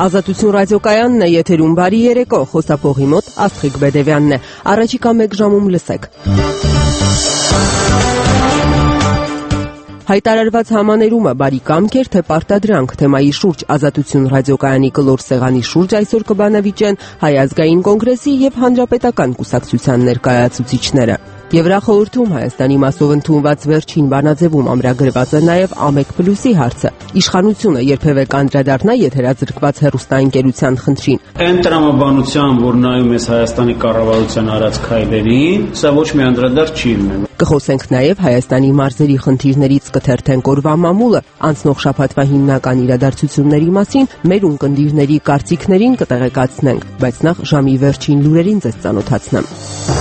Ազատություն ռադիոկայանն է, եթերում բարի երեկո, խոսափողի մոտ Աստղիկ Բեդևյանն է, առաջիկա 1 ժամում լսեք։ Հայտարարված համաներումը բարի կամք էր, թե պարտադրանք, թեմայի շուրջ Ազատություն ռադիոկայանի կլոր սեղանի շուրջ այսօր կբանավիճեն Հայ ազգային կոնգրեսի եւ Հանրապետական կուսակցության ներկայացուցիչները։ Եվրախորհրդում Հայաստանի մասով ընդունված վերջին բանաձևում ամրագրված է նաև ԱՄԵԿ+-ի հարցը։ Իշխանությունը երբևէ կանդրադառնա եթերազրկված հեռուստաընկերության խնդրին։ Այն տրամաբանությամբ, որ նայում ես Հայաստանի կառավարության արած քայլերին, սա ոչ մի անդրադարձ չի լինելու։ Կխոսենք նաև Հայաստանի մարզերի խնդիրներից, կթերթենք օրվա մամուլը, անցնող շաբաթվա հիմնական իրադարձությունների մասին, մեր ունկնդիրների կարծիքներին կտեղեկացնենք, բայց նախ ժամի վերջին լուրերին ձեզ ծանոթացնեմ։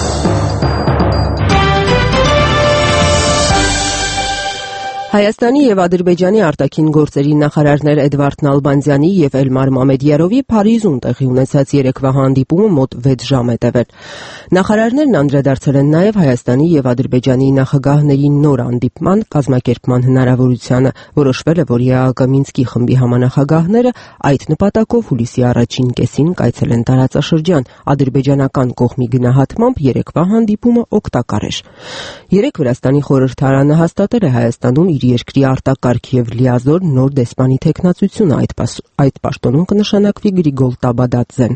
Հայաստանի եւ Ադրբեջանի արտաքին գործերի նախարարներ Էդվարդ Նալբանդյանի եւ Էլմար Մամեդյարովի Փարիզում տեղի ունեցած երեկվա հանդիպումը մոտ 6 ժամ է տևել։ Նախարարներն անդրադարձել են նաեւ Հայաստանի եւ Ադրբեջանի նախագահների նոր հանդիպման կազմակերպման հնարավորությանը։ Որոշվել է, որ ԵԱՀԿ Մինսկի խմբի համանախագահները այդ նպատակով հուլիսի առաջին կեսին կայցելեն տարածաշրջան։ Ադրբեջանական կողմի գնահատմամբ երեկվա հանդիպումը օգտակար էր։ Երեկ Վրաստանի խորհրդարանը հաստատել է Հայաստանում իր երկրի արտակարգ եւ լիազոր նոր դեսպանի թեկնածությունը, այդ պաշտոնում կնշանակվի Գրիգոլ Տաբադաձեն։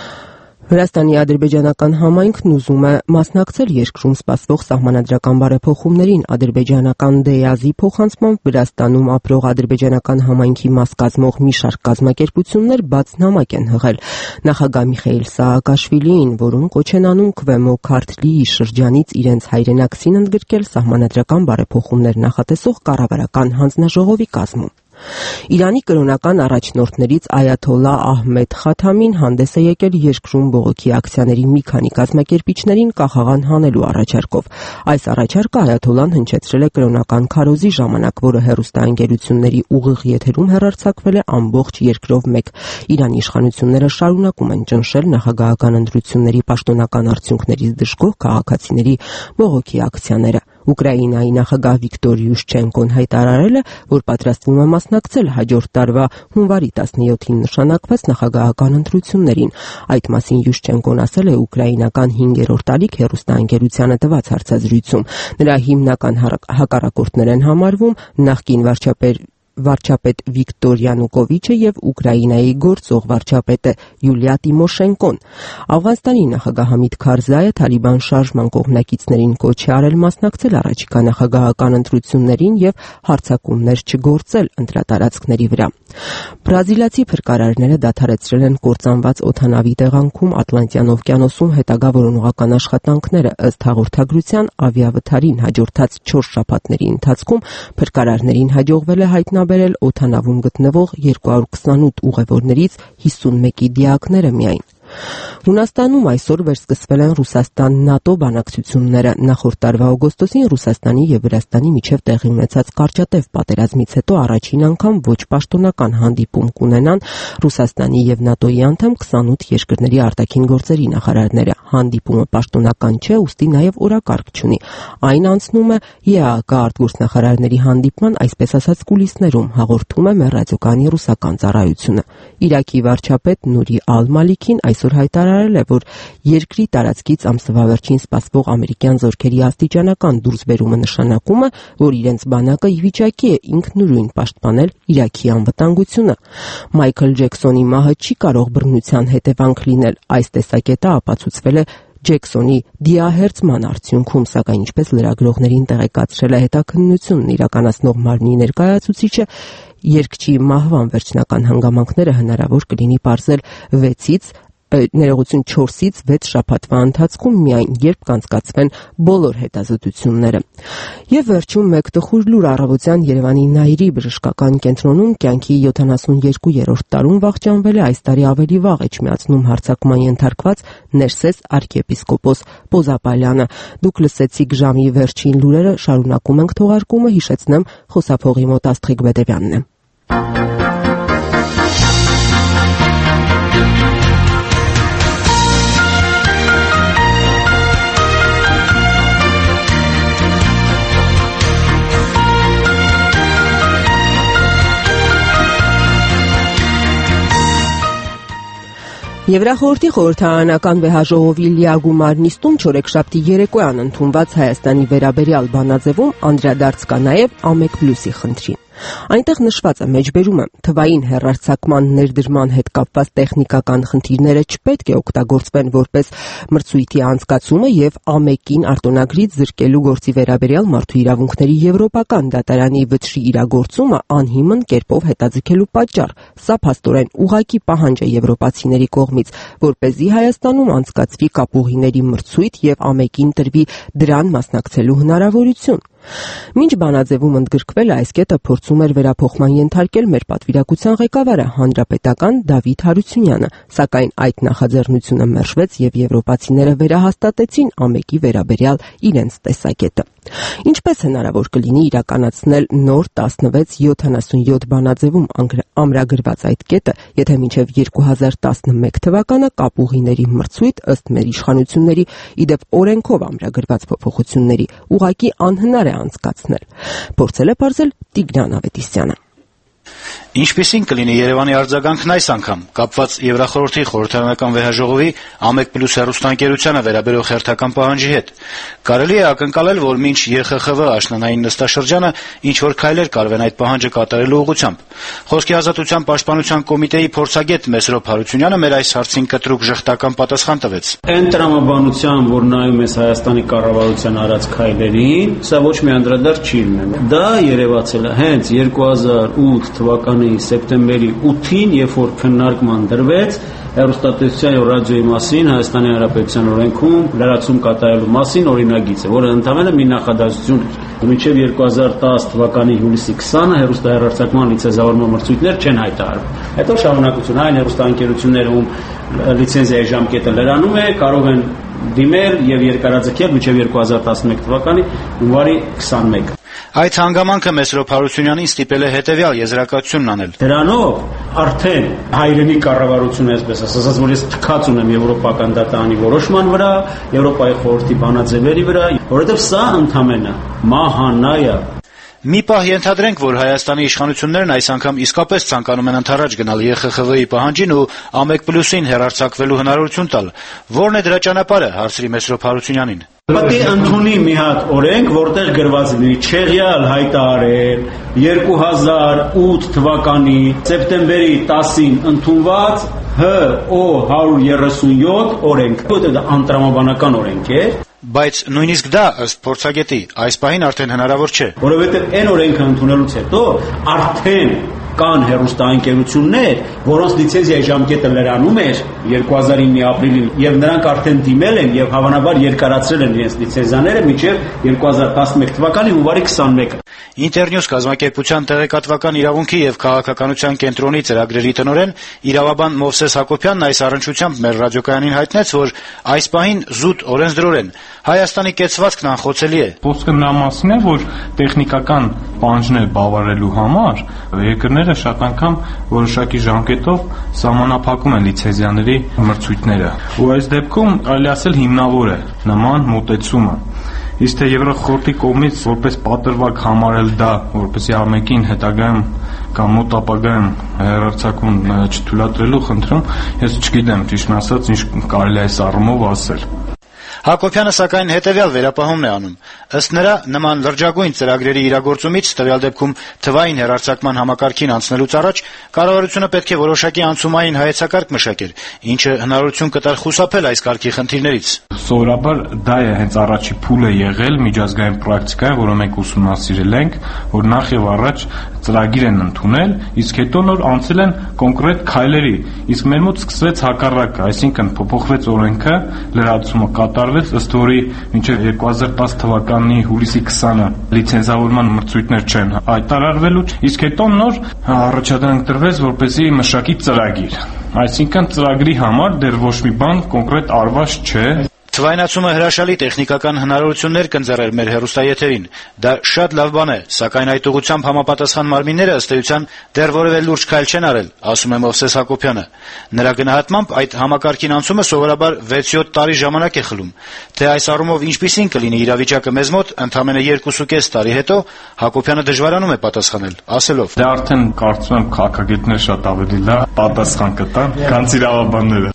Վրաստանի ադրբեջանական համայնքն ուզում է մասնակցել երկրում սպասվող սահմանադրական բարեփոխումներին։ Ադրբեջանական ԴԵԱԶ-ի փոխանցմամբ Վրաստանում ապրող ադրբեջանական համայնքի մաս կազմող մի շարք կազմակերպություններ բաց նամակ են հղել նախագահ Միխայիլ Սաակաշվիլիին, որում կոչ են անում Քվեմո Քարթլիի շրջանից իրենց հայրենակցին ընդգրկել սահմանադրական բարեփոխումներ նախատեսող կառավարական հանձնաժողովի կազմում։ Իրանի կրոնական առաջնորդներից Այաթոլլա Ահմեդ Խաթամին հանդես է եկել երկրում բողոքի ակցիաների մի քանի կազմակերպիչներին կախաղան հանելու առաջարկով։ Այս առաջարկը Այաթոլլան հնչեցրել է կրոնական քարոզի ժամանակ, որը հեռուստաընկերությունների ուղիղ եթերում հեռարձակվել է ամբողջ երկրով մեկ։ Իրանի իշխանությունները շարունակում են ճնշել նախագահական ընտրությունների պաշտոնական արդյունքներից դժգոհ քաղաքացիների բողոքի ակցիաները։ Ուկրաինայի նախագահ Վիկտոր Յուշչենկոն հայտարարել է, որ պատրաստվում է մասնակցել հաջորդ տարվա հունվարի 17-ին նշանակված նախագահական ընտրություններին։ Այդ մասին Յուշչենկոն ասել է ուկրաինական 5-րդ ալիք հեռուստաընկերությանը տված հարցազրույցում։ Նրա հիմնական հակառակորդներ են համարվում նախկին վարչապետ Վիկտոր Յանուկովիչը եւ Ուկրաինայի գործող վարչապետը Յուլիա Տիմոշենկոն։ Աֆղանստանի նախագահ Համիդ Քարզայը Թալիբան շարժման կողմնակիցներին կոչ է արել մասնակցել առաջիկա նախագահական ընտրություններին եւ հարձակումներ չգործել ընտրատարածքների վրա։ Բրազիլացի փրկարարները դադարեցրել են կործանված օդանավի տեղանքում Ատլանտյան օվկիանոսում հետագա որոնողական աշխատանքները։ Ըստ հաղորդագրության ավիավթարին հաջորդած 4 շաբաթների ընթացքում փրկարարներին հաջողվել է հայտնաբերել օդանավում գտնվող 228 ուղևորներից 51-ի դիակները միայն։ Հունաստանում այսօր վերսկսվել են Ռուսաստան-ՆԱՏՕ բանակցությունները։ Նախորդ տարվա օգոստոսին Ռուսաստանի եւ Վրաստանի միջև տեղի ունեցած կարճատև պատերազմից հետո առաջին անգամ ոչ պաշտոնական հանդիպում կունենան Ռուսաստանի եւ ՆԱՏՕ-ի անդամ 28 երկրների արտաքին գործերի նախարարները։ Հանդիպումը պաշտոնական չէ, ուստի նաեւ օրակարգ չունի։ Այն անցնում է ԵԱՀԿ արտգործնախարարների հանդիպման, այսպես ասած, կուլիսներում, հաղորդում է մեր ռադիոկայանի ռուսական ծառայությունը։ Իրաքի վարչապետ Նուրի Ալ-Մալիքին այսօր հայտարարել է, որ երկրի տարածքից ամսվա վերջին սպասվող ամերիկյան զորքերի աստիճանական դուրսբերումը նշանակում է, որ իրենց բանակը ի վիճակի է ինքնուրույն պաշտպանել Իրաքի անվտանգությունը։ Մայքլ Ջեքսոնի մահը չի կարող բռնության հետևանք լինել։ Այս տեսակետը ապացուցվել է Ջեքսոնի դիահերձման արդյունքում, սակայն ինչպես լրագրողներին տեղեկացրել է հետաքննությունն իրականացնող մարմնի ներկայացուցիչը, երգչի մահվան վերջնական հանգամանքները հնարավոր կլինի պարզել 4-ից 6 շաբաթվա ընթացքում միայն, երբ կանցկացվեն բոլոր հետազոտությունները։ Եվ վերջում մեկ տխուր լուր առավոտյան Երևանի Նայիրի բժշկական կենտրոնում կյանքի 72-րդ տարում վախճանվել է այս տարի ավելի վաղ էջմիածնում հարձակման ենթարկված Ներսես arczepiskopos Պոզապալյանը։ Դուք լսեցիք ժամի վերջին լուրերը, շարունակում ենք թողարկումը, հիշեցնեմ, խոսափողի մոտ Աստղիկ Բեդևյանն է։ Եվրախորհրդի խորհրդարանական վեհաժողովի լիագումար նիստում չորեքշաբթի երեկոյան ընդունված Հայաստանի վերաբերյալ բանաձևում անդրադարձ կա նաև ԱՄԵԿ+-ի խնդրին։ Այնտեղ նշված է մեջբերումը թվային հեռարձակման ներդրման հետ կապված տեխնիկական խնդիրները չպետք է օգտագործվեն որպես մրցույթի անցկացումը եւ ԱՄԵԿ-ին արտոնագրից զրկելու գործի վերաբերյալ մարդու իրավունքների եվրոպական դատարանի վճռի իրագործումը անհիմն կերպով հետաձգելու պատճառ։ Սա փաստորեն ուղղակի պահանջ է եվրոպացիների կողմից, որպեսզի Հայաստանում անցկացվի կապուղիների մրցույթ եւ ԱՄԵԿ-ին տրվի դրան մասնակցելու հնարավորություն։ Մինչ բանաձևում ընդգրկվել այս կետը փորձում էր վերափոխման ենթարկել մեր պատվիրակության ղեկավարը հանրապետական Դավիթ Հարությունյանը, սակայն այդ նախաձեռնությունը մերժվեց եւ եվրոպացիները վերահաստատեցին ԱՄԵԿ-ի վերաբերյալ իրենց տեսակետը։ Ինչպես հնարավոր կլինի իրականացնել նոր 1677 բանաձևում ամրագրված այդ կետը, եթե մինչև 2011 թվականը կապուղիների մրցույթ ըստ մեր իշխանությունների իդեպ օրենքով ամրագրված փոփոխությունների ուղղակի անհնար է անցկացնել։ Փորձել է բարձել Տիգրան Ավետիսյանը։ Ինչպիսին կլինի Երևանի արձագանքն այս անգամ կապված Եվրախորհրդի խորհրդարանական վեհաժողովի ԱՄԵԿ+ հեռուստաընկերությանը վերաբերող հերթական պահանջի հետ։ Կարելի է ակնկալել, որ մինչ ԵԽԽՎ աշնանային նստաշրջանը ինչ-որ քայլեր կարվեն այդ պահանջը կատարելու ուղղությամբ։ Խոսքի ազատության պաշտպանության կոմիտեի փորձագետ Մեսրոպ Հարությունյանը մեր այս հարցին կտրուկ ժխտական պատասխան տվեց։ Այն տրամաբանությամբ, որ նայում ես Հայաստանի կառավարության արած քայլերին, սա ոչ մի անդրադարձ չի լինում։ Դա երևացել է հենց 2008 թվականի սեպտեմբերի 8-ին, երբ որ քննարկման դրվեց հեռուստատեսության եւ ռադիոյի մասին Հայաստանի Հանրապետության օրենքում լրացում կատարելու մասին օրինագիծը, որը ընդհանրապես մի նախադասություն էր։ Մինչև 2010 թվականի հուլիսի 20-ը հեռուստահեռարձակման լիցենզավորման մրցույթներ չեն հայտարարվում։ Հետո շարունակություն այն հեռուստաընկերությունները, ում լիցենզիայի ժամկետը լրանում է, կարող են դիմել եւ երկարաձգել մինչև 2011 թվականի հունվարի 21-ը։ Այդ հանգամանքը Մեսրոպ Հարությունյանին ստիպել է հետևյալ եզրակացությունն անել։ Դրանով արդեն հայրենի կառավարությունը, այսպես ասած, որ ես թքած ունեմ եվրոպական դատարանի որոշման վրա, Եվրոպայի խորհրդի բանաձևերի վրա, որովհետև սա ընդհանրապես մահանա է։ Մի պահ ենթադրենք, որ Հայաստանի իշխանություններն այս անգամ իսկապես ցանկանում են ընդառաջ գնալ ԵԽԽՎ-ի պահանջին ու ԱՄԵԿ+-ին հեռարձակվելու հնարավորություն տալ։ Որն է դրա ճանապարհը, հարցրի Մեսրոպ Հարությունյանին։ Պետք է ընդունի մի հատ օրենք, որտեղ գրված լինի չեղյալ հայտարարել 2008 թվականի սեպտեմբերի 10-ին ընդունված ՀՕ 137 օրենք, որտեղ դա անտրամաբանական օրենք է։ Բայց նույնիսկ դա ըստ փորձագետի այս պահին արդեն հնարավոր չէ։ Որովհետև այն օրենքը ընդունելուց հետո արդեն կան հեռուստաընկերություններ, որոնց լիցենզիայի ժամկետը լրանում էր 2009-ի ապրիլին, եւ նրանք արդեն դիմել են եւ հավանաբար երկարացրել են իրենց լիցենզիաները մինչեւ 2011 թվականի հունվարի 21-ը։ Ինտերնյուս կազմակերպության տեղեկատվական իրավունքի եւ քաղաքականության կենտրոնի ծրագրերի տնօրեն իրավաբան Մովսես Հակոբյանն այս առնչությամբ մեր ռադիոկայանին հայտնեց, որ այս պահին զուտ օրենսդրորեն Հայաստանի կեցվածքն անխոցելի է։ Խոսքը նրա մասին է, որ տեխնիկական պահանջներ բավարարելու համար երկրները շատ անգամ որոշակի ժամկետով սահմանափակում են լիցենզիաների մրցույթները։ Ու այս դեպքում կարելի ասել հիմնավոր է նման մոտեցումը։ Իսկ թե Եվրախորհրդի կողմից որպես պատրվակ համարել դա, որպեսզի ԱՄԵԿ-ին հետագայում կամ մոտ ապագայում հեռարձակում չթույլատրելու խնդրում, ես չգիտեմ ճիշտն ասած ինչ կարելի է այս առումով ասել։ Հակոբյանը սակայն հետևյալ վերապահումն է անում։ Ըստ նրա, նման լրջագույն ծրագրերի իրագործումից տվյալ դեպքում թվային հեռարձակման համակարգին անցնելուց առաջ կառավարությունը պետք է որոշակի անցումային հայեցակարգ մշակեր, ինչը հնարավորություն կտար խուսափել այս կարգի խնդիրներից։ Սովորաբար դա է հենց առաջի փուլը եղել միջազգային պրակտիկայում, որը մենք ուսումնասիրել ենք, որ նախ եւ առաջ ծրագիր են ընդունել, իսկ հետո նոր անցել են կոնկրետ քայլերի։ Իսկ մեր մոտ սկսվեց հակառակը, այսինքն փոփոխվեց օրենքը, լրացումը կատարվեց, ըստ որի մինչև 2010 թվականի հուլիսի 20-ը լիցենզավորման մրցույթներ չեն հայտարարվելու, իսկ հետո նոր առաջադրանք տրվեց, որպեսզի մշակի ծրագիր։ Այսինքն ծրագրի համար դեռ ոչ մի բան կոնկրետ արված չէ։ Թվայնացումը հրաշալի տեխնիկական հնարավորություններ կընձեռեր մեր հեռուստաեթերին։ Դա շատ լավ բան է, սակայն այդ ուղղությամբ համապատասխան մարմինները ըստ էության դեռ որևէ լուրջ քայլ չեն արել, ասում է Մովսես Հակոբյանը։ Նրա գնահատմամբ այդ համակարգին անցումը սովորաբար 6-7 տարի ժամանակ է խլում։ Թե այս առումով ինչպիսին կլինի իրավիճակը մեզ մոտ ընդամենը 2.5 տարի հետո, Հակոբյանը դժվարանում է պատասխանել, ասելով. Դա արդեն կարծում եմ քաղաքագետներ շատ ավելի լավ պատասխան կտան, քան իրավաբանները։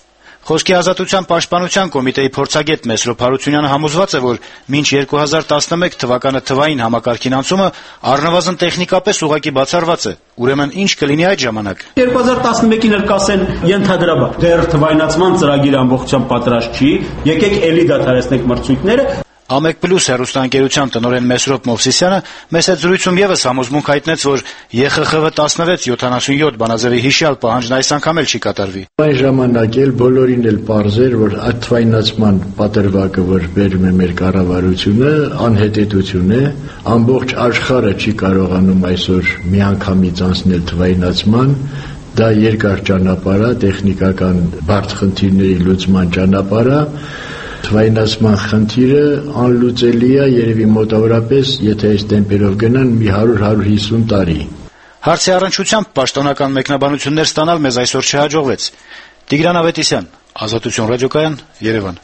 Խոսքի ազատության պաշտպանության կոմիտեի փորձագետ Մեսրոպ Հարությունյանը համոզված է, որ մինչ 2011 թվականը թվային համակարգին անցումը առնվազն տեխնիկապես ուղղակի բացառված է։ Ուրեմն ինչ կլինի այդ ժամանակ։ 2011-ին էլ կասեն ենթադրաբար դեռ թվայնացման ծրագիր ամբողջությամբ պատրաստ չի, եկեք էլի դադարեցնենք մրցույթները։ Ամեկ պլյուս հեռուստաընկերության տնօրեն Մեսրոպ Մովսիսյանը մեծ այդ զրույցում եւս համոզմունք հայտնեց, որ ԵԽԽՎ-16-77 բանաձևի հիշյալ պահանջն այս անգամ էլ չի կատարվի։ Այն ժամանակ էլ բոլորին էլ պարզ էր, որ այդ թվայնացման պատրվակը, որ բերում է մեր կառավարությունը, անհետեթություն է, ամբողջ աշխարհը չի կարողանում այսօր միանգամից անցնել թվայնացման, դա երկար ճանապարհ է, տեխնիկական բարդ խնդիրների լուծման ճանապարհ է։ Թվայնացման խնդիրը անլուծելի է երևի մոտավորապես, եթե այս տեմպերով գնան մի 100-150 տարի։ Հարցի առնչությամբ պաշտոնական մեկնաբանություններ ստանալ մեզ այսօր չհաջողվեց։ Տիգրան Ավետիսյան, Ազատություն ռադիոկայան, Երևան։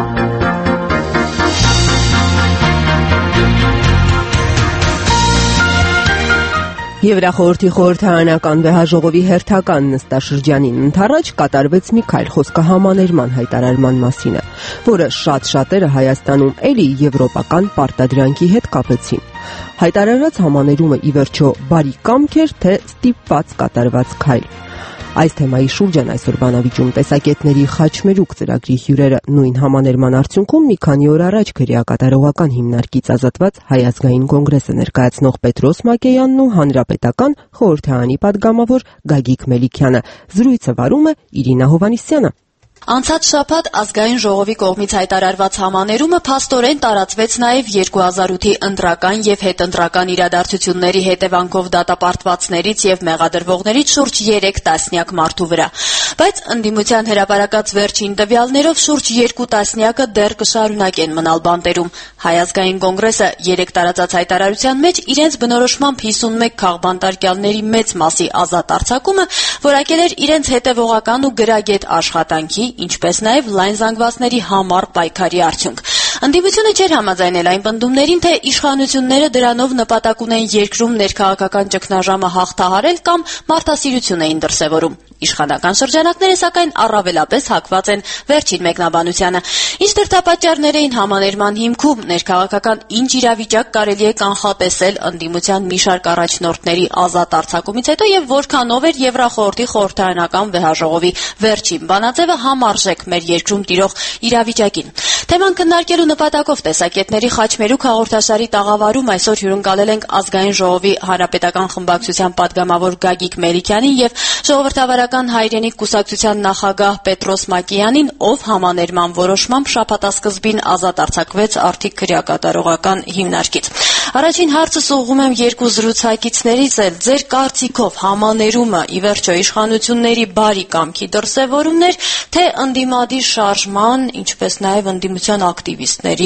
Եվրախորհրդի խորհրդարանական վեհաժողովի հերթական նստաշրջանին ընդառաջ կատարվեց մի քայլ, խոսքը համաներման հայտարարման մասին է, որը շատերը Հայաստանում էլի եվրոպական պարտադրանքի հետ կապեցին։ Հայտարարված համաներումը ի վերջո բարի կամք էր, թե ստիպված կատարված քայլ։ Այս թեմայի շուրջ են այսօր բանավիճում տեսակետների խաչմերուկ ծրագրի հյուրերը։ Նույն համաներման արդյունքում մի քանի օր առաջ քրեակատարողական հիմնարկից ազատված Հայ ազգային կոնգրեսը ներկայացնող Պետրոս Մակեյանն ու հանրապետական խորհրդարանի падգամավոր Գագիկ Մելիքյանը։ Զրույցը վարում է Իրինա Հովհաննիսյանը։ Անցած շաբաթ ազգային ժողովի կողմից հայտարարված համաներումը փաստորեն տարածվեց նաև 2008-ի ընտրական եւ հետընտրական իրադարձությունների հետևանքով դատապարտվածներից եւ մեղադրվողներից շուրջ 3 տասնյակ մարդու վրա։ Բայց ընդդիմության հրապարակած վերջին տվյալներով շուրջ 2 տասնյակը դեռ կշարունակեն մնալ բանտերում։ Հայ ազգային կոնգրեսը 3 տարածած հայտարարության մեջ իրենց բնորոշմամբ 51 քաղբանտարկյալների մեծ մասի ազատ արձակումը որակել էր իրենց հետևողական ու գրագետ աշխատանքի, ինչպես նաև լայն զանգվածների համառ պայքարի արդյունք։ Ընդդիմությունը չէր համաձայնել այն պնդումներին, թե իշխանությունները դրանով նպատակ ունեն երկրում ներքաղաքական ճգնաժամը հաղթահարել կամ մարդասիրություն էին դրսևորում։ Իշխանական շրջանակները սակայն առավելապես հակված են վերջին մեկնաբանությանը։ Ինչ դրդապատճառներ էին համաներման հիմքում, ներքաղաքական ինչ իրավիճակ կարելի է կանխատեսել ընդդիմության մի շարք առաջնորդների ազատ արձակումից հետո եւ որքանով էր Եվրախորհրդի խորհրդարանական վեհաժողովի վերջին բանաձևը համարժեք մեր երկրում տիրող իրավիճակին։ Թեման քննարկելու նպատակով տեսակետների խաչմերուկ հաղորդաշարի տաղավարում այսօր հյուրընկալել ենք ազգային ժողովի հանրապետական խմբակցության падգամավոր Գագիկ Մելիքյանին եւ ժողովրդավարական հայրենիք կուսակցության նախագահ Պետրոս Մակեյանին, ով համաներման որոշմամբ շաբաթասկզբին ազատ արձակվեց արդի քրեակատարողական հիմնարկից։ Առաջին հարցս ուղղում եմ երկու զրուցակիցներից էլ։ Ձեր կարծիքով համաներումը ի վերջո իշխանությունների բարի կամքի դրսևորումներ, թե ընդդիմադիր շարժման, ինչպես նաև ընդդիմության ակտիվիստների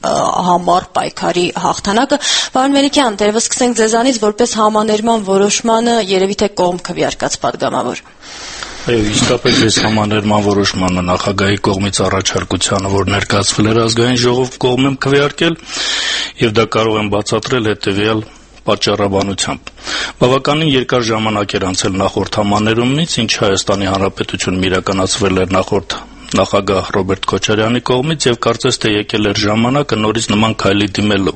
համառ պայքարի հաղթանակը։ Պարոն Մելիքյան, դերևս սկսենք ձեզանից, որպես համաներման որոշմանը երևի թե կողմ քվեարկած падգամավոր։ Այո, իսկապես այս համաներման որոշմանը նախագահի կողմից առաջարկությանը, որ ներկայացվել էր ազգային ժողով, կողմ եմ քվեարկել եւ դա կարող եմ բացատրել հետեւյալ պատճառաբանությամբ։ Բավականին երկար ժամանակ էր անցել նախորդ համաներումից, ինչ Հայաստանի Հանրապետությունում իրականացվել էր նախորդ նախագահ Ռոբերտ Քոչարյանի կողմից եւ կարծես թե եկել էր ժամանակը նորից նման քայլի դիմելու։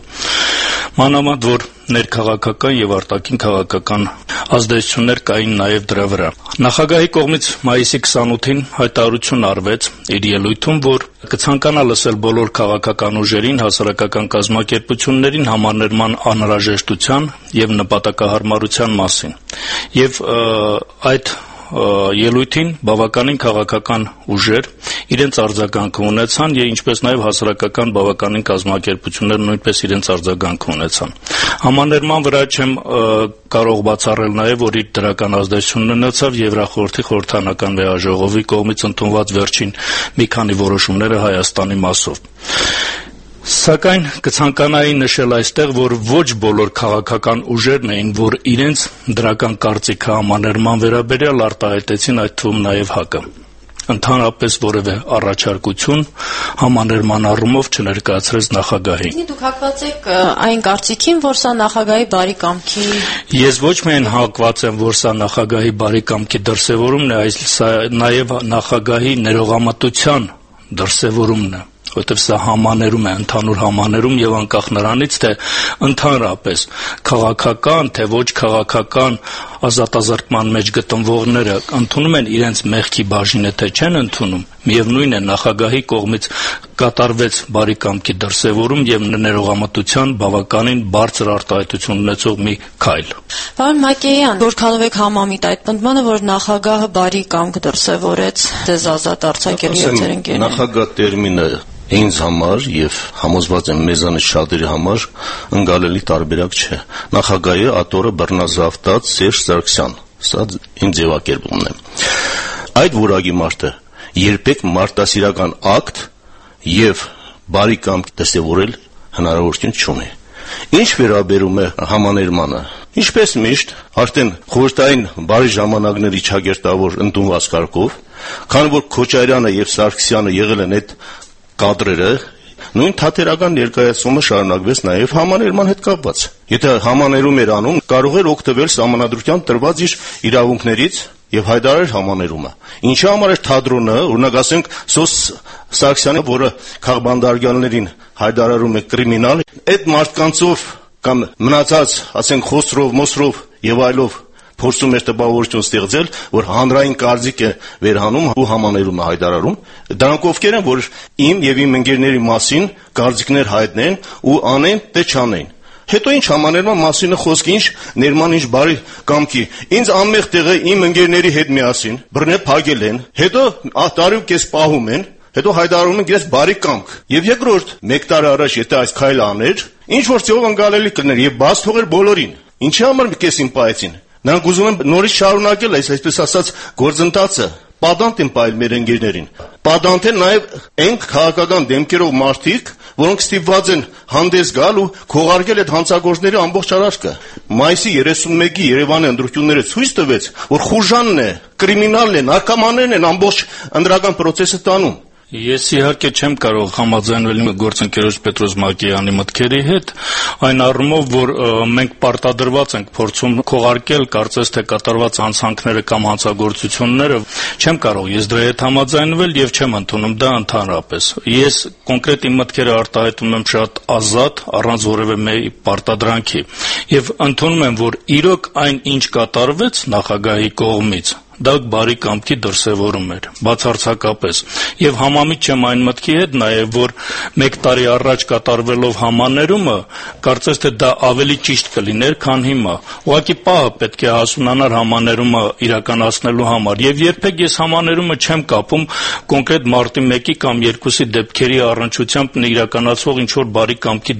Մանավանդ որ ներքաղաքական եւ արտաքին քաղաքական ազդեցություններ կային նաեւ դրա վրա։ Նախագահի կողմից մայիսի 28-ին հայտարարություն արվեց իր ելույթում, որ կցանկանա լսել բոլոր քաղաքական ուժերին, հասարակական կազմակերպություններին համաներման անհրաժեշտության եւ նպատակահարմարության մասին։ Եվ այդ ելույթին բավականին քաղաքական ուժեր իրենց արձագանքը ունեցան եւ ինչպես նաեւ հասարակական բավականին կազմակերպություններ նույնպես իրենց արձագանքը ունեցան։ Համաներման վրա չեմ կարող բացառել նաեւ, որ իր դրական ազդեցություն ունեցավ Եվրախորհրդի խորհրդարանական վեհաժողովի կողմից ընդունված վերջին մի քանի որոշումները Հայաստանի մասով։ Սակայն կցանկանայի նշել այստեղ, որ ոչ բոլոր քաղաքական ուժերն էին, որ իրենց դրական կարծիքը համաներման վերաբերյալ արտահայտեցին, այդ թվում նաև ՀԱԿ-ը։ ընդհանրապես որևէ առաջարկություն համաներման առումով չներկայացրեց նախագահին։ Դուք հակված եք այն կարծիքին, որ սա նախագահի բարի կամքի։ Ես ոչ միայն հակված եմ, որ սա նախագահի բարի կամքի դրսևորումն է, այլ սա նաև նախագահի ներողամտության դրսևորումն է, որտեղ սա համաներում է, ընդհանուր համաներում եւ անկախ նրանից, թե ընդհանրապես քաղաքական, թե ոչ քաղաքական ազատազրկման մեջ գտնվողները ընդունում են իրենց մեղքի բաժինը, թե չեն ընդունում, միևնույն է նախագահի կողմից կատարվեց բարի կամքի դրսևորում եւ ներողամտության բավականին բարձր արտահայտություն ունեցող մի քայլ։ Պարոն Մակեյան, որքանով եք համամիտ այդ պնդմանը, որ նախագահը բարի կամք դրսևորեց դեզ ազատ արձակելու եւ ձեր ընկերներին։ Նախագահ տերմինը ինձ համար եւ համոզված եմ մեզանից շատերի համար ընկալելի տարբերակ չէ։ Նախագահի ատորը բռնազավթած Սերժ Սարգսյան, սա ինձ ձևակերպումն է։ Այդ որակի մարդը երբեք մարտահրավերական ակտ եւ բարի կամք դրսևորել հնարավորություն չունի։ Ինչ վերաբերում է համաներմանը, ինչպես միշտ, արդեն խորհրդային բարի ժամանակների ճակերտավոր ընդունված կարգով, քանի որ Քոչարյանը եւ Սարգսյանը եղել են այդ կադրերը, նույն թատերական ներկայացումը շարունակվեց նաև համաներման հետ կապված։ Եթե համաներում էր անում, կարող էր օգտվել սահմանադրությամբ տրված իր իրավունքներից եւ հայտարարել համաներումը։ Ինչի համար էր թատրոնը, օրինակ ասենք Սոս Սարգսյանը, որը քաղբանդարգյալներին հայտարարում է կրիմինալ, այդ մարդկանցով կամ մնացած, ասենք Խոսրով, Մոսրով եւ այլով փորձում էր տպավորություն ստեղծել, որ հանրային կարծիք է վերհանում ու համաներում է հայտարարում, դրանք ովքեր են, որ իմ եւ իմ ընկերների մասին կարծիքներ հայտնեն ու անեն, թե չանեն։ Հետո ինչ համաներման մասին է խոսքը, ինչ ներման, ինչ բարի կամքի։ Ինձ անմեղ տեղը իմ ընկերների հետ միասին բռնել փակել են, հետո տարի ու կես պահում են, հետո հայտարարում են իրենց բարի կամք։ Եվ երկրորդ, 1 տարի առաջ եթե այս քայլը աներ, ինչ որ ծով ընկալելի կներ եւ բաց թողեր բոլորին։ Ինչի համար կեսին պահեցին։ Նրանք ուզում են նորից շարունակել այսպես ասած գործընթացը, պատանտ են պահել մեր ընկերներին։ Պատանտ են նաև այն քաղաքական դեմքերով մարդիկ, որոնք ստիպված են հանդես գալ ու քողարկել այդ հանցագործների ամբողջ արարքը։ Մայիսի 31-ի Երևանի ընտրությունները ցույց տվեց, որ խուժանն է, կրիմինալն է, նարկոմաններն են ամբողջ ընտրական process-ը տանում։ Ես իհարկե չեմ կարող համաձայնվել իմ գործընկերոջ Պետրոս Մակեյանի մտքերի հետ, այն առումով, որ մենք պարտադրված ենք փորձում քողարկել կարծես թե կատարված հանցանքները կամ հանցագործությունները, չեմ կարող ես դրա հետ համաձայնվել եւ չեմ ընդունում դա ընդհանրապես։ Ես կոնկրետ իմ մտքերը արտահայտում եմ շատ ազատ, առանց որևէ մի պարտադրանքի եւ ընդունում եմ, որ իրոք այն ինչ կատարվեց նախագահի կողմից դա բարի կամքի դրսևորում էր, բացարձակապես։ Եվ համամիտ չեմ այն մտքի հետ նաև, որ 1 տարի առաջ կատարվելով համաներումը, կարծես թե դա ավելի ճիշտ կլիներ, քան հիմա։ Ուղղակի պահը պետք է հասունանար համաներումը իրականացնելու համար։ Եվ երբեք ես համաներումը չեմ կապում կոնկրետ մարտի 1-ի կամ 2-ի դեպքերի առնչությամբ իրականացվող ինչ-որ բարի կամքի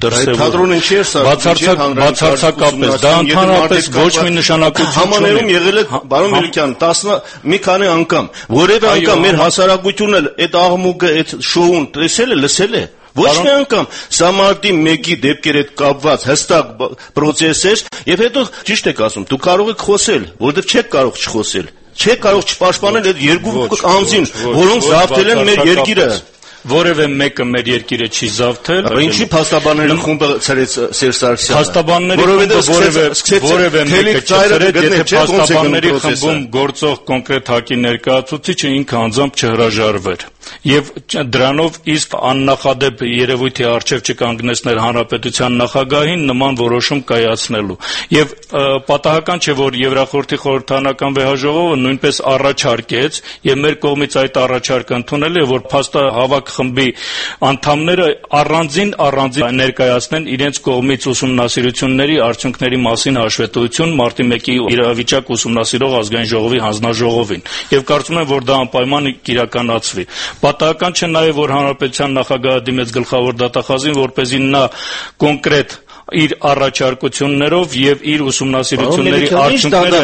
դրսևորում։ Բացարձակապես, դա ընդհանրապես ոչ մի նշանակություն չունի։ Համաներում եղել է բարոն Մելիքյան, մի քանի անգամ, որևէ անգամ մեր հասարակությունը այդ աղմուկը, այդ շոուն տեսել է, լսել է։ Ոչ մի անգամ սա մարտի 1-ի դեպքերի հետ կապված հստակ process էր, եւ հետո ճիշտ եք ասում, դուք կարող եք խոսել, որովհետեւ չեք կարող չխոսել, չեք կարող չպաշտպանել այդ երկու անձին, որոնք զավթել են մեր երկիրը։ Որևէ մեկը մեր երկիրը չի զավթել։ Ինչի փաստաբանների խումբը ցրեց Սերժ Սարգսյանը։ Փաստաբանների խումբը որևէ մեկը չցրեց, եթե փաստաբանների խմբում գործող կոնկրետ հակի ներկայացուցիչը ինքը անձամբ չհրաժարվեր։ Եվ դրանով իսկ աննախադեպ երևույթի արժև չկանգնեցներ հանրապետության նախագահին նման որոշում կայացնելու։ Եվ պատահական չէ, որ Եվրախորհրդի խորհրդարանական վեհաժողովը նույնպես առաջարկեց եւ մեր կողմից այդ առաջարկը ընդունել է, որ փաստահավաք խմբի անդամները առանձին ներկայացնեն իրենց կողմից ուսումնասիրությունների արդյունքների մասին հաշվետվություն մարտի 1-ի իրավիճակ ուսումնասիրող ազգային ժողովի հանձնաժողովին։ Եվ կարծում եմ, որ դա անպայման կիրականացվի։ Պատահական չէ նաև, որ հանրապետության նախագահը դիմեց գլխավոր դատախազին, որպեսզի նա կոնկրետ իր առաջարկություններով եւ իր ուսումնասիրությունների արդյունքները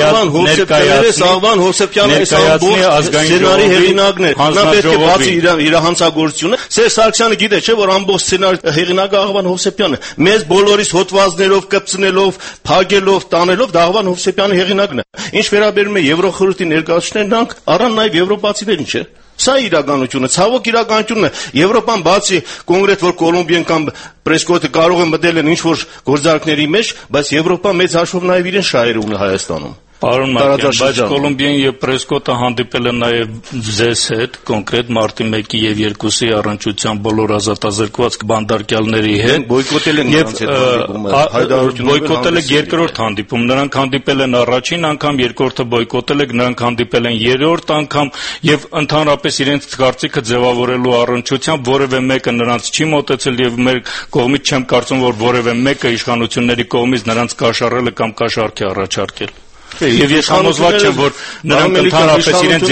ներկայացնի ազգային ժողովի հեղինակն է։ Նա պետք է բացի իր հանցագործությունը, Սերժ Սարգսյանը գիտե չէ, որ ամբողջ սցենարի հեղինակը Աղվան Հովսեփյանն է։ Մեզ բոլորիս հոտվածներով, կպցնելով, փագելով, տանելով Աղվան Հովսեփյանը հեղինակն է։ Ինչ վերաբերում է Եվրոխորհրդի ներկայացուցիչներին, նրանք առան նաեւ եվրոպացիներին, չէ՞։ Սա իրականությունը, ցավոք իրականությունն է։ Եվրոպան բացի կոնկրետ որ Կոլումբիան կամ Պրեսկոտը կարող են մտել են ինչ որ գործարքների մեջ, բայց Եվրոպան մեծ հաշվով նաեւ իրեն շահեր ունի Հայաստանում։ Պարոն Մարկյան, բայց Կոլումբիան եւ Պրեսկոտը հանդիպել են նաեւ ձեզ հետ, կոնկրետ մարտի 1-ի եւ 2-ի առնչությամբ բոլոր ազատազրկված բանդարկյալների հետ, բոյկոտել են նրանց հետ բոյկոտել եք երկրորդ հանդիպում, նրանք հանդիպել են առաջին անգամ, երկրորդը բոյկոտել եք, նրանք հանդիպել են երրորդ անգամ եւ ընդհանրապես իրենց կարծիքը ձևավորելու առնչությամբ որևէ մեկը նրանց չի մոտեցել եւ մեր կողմից չեմ կարծում, որ որևէ մեկը իշխանությունների կողմից նրանց կաշառել է կամ կաշառք է առաջարկել։ Եվ ես համոզված չեմ, որ նրանք ընդհանրապես իրենց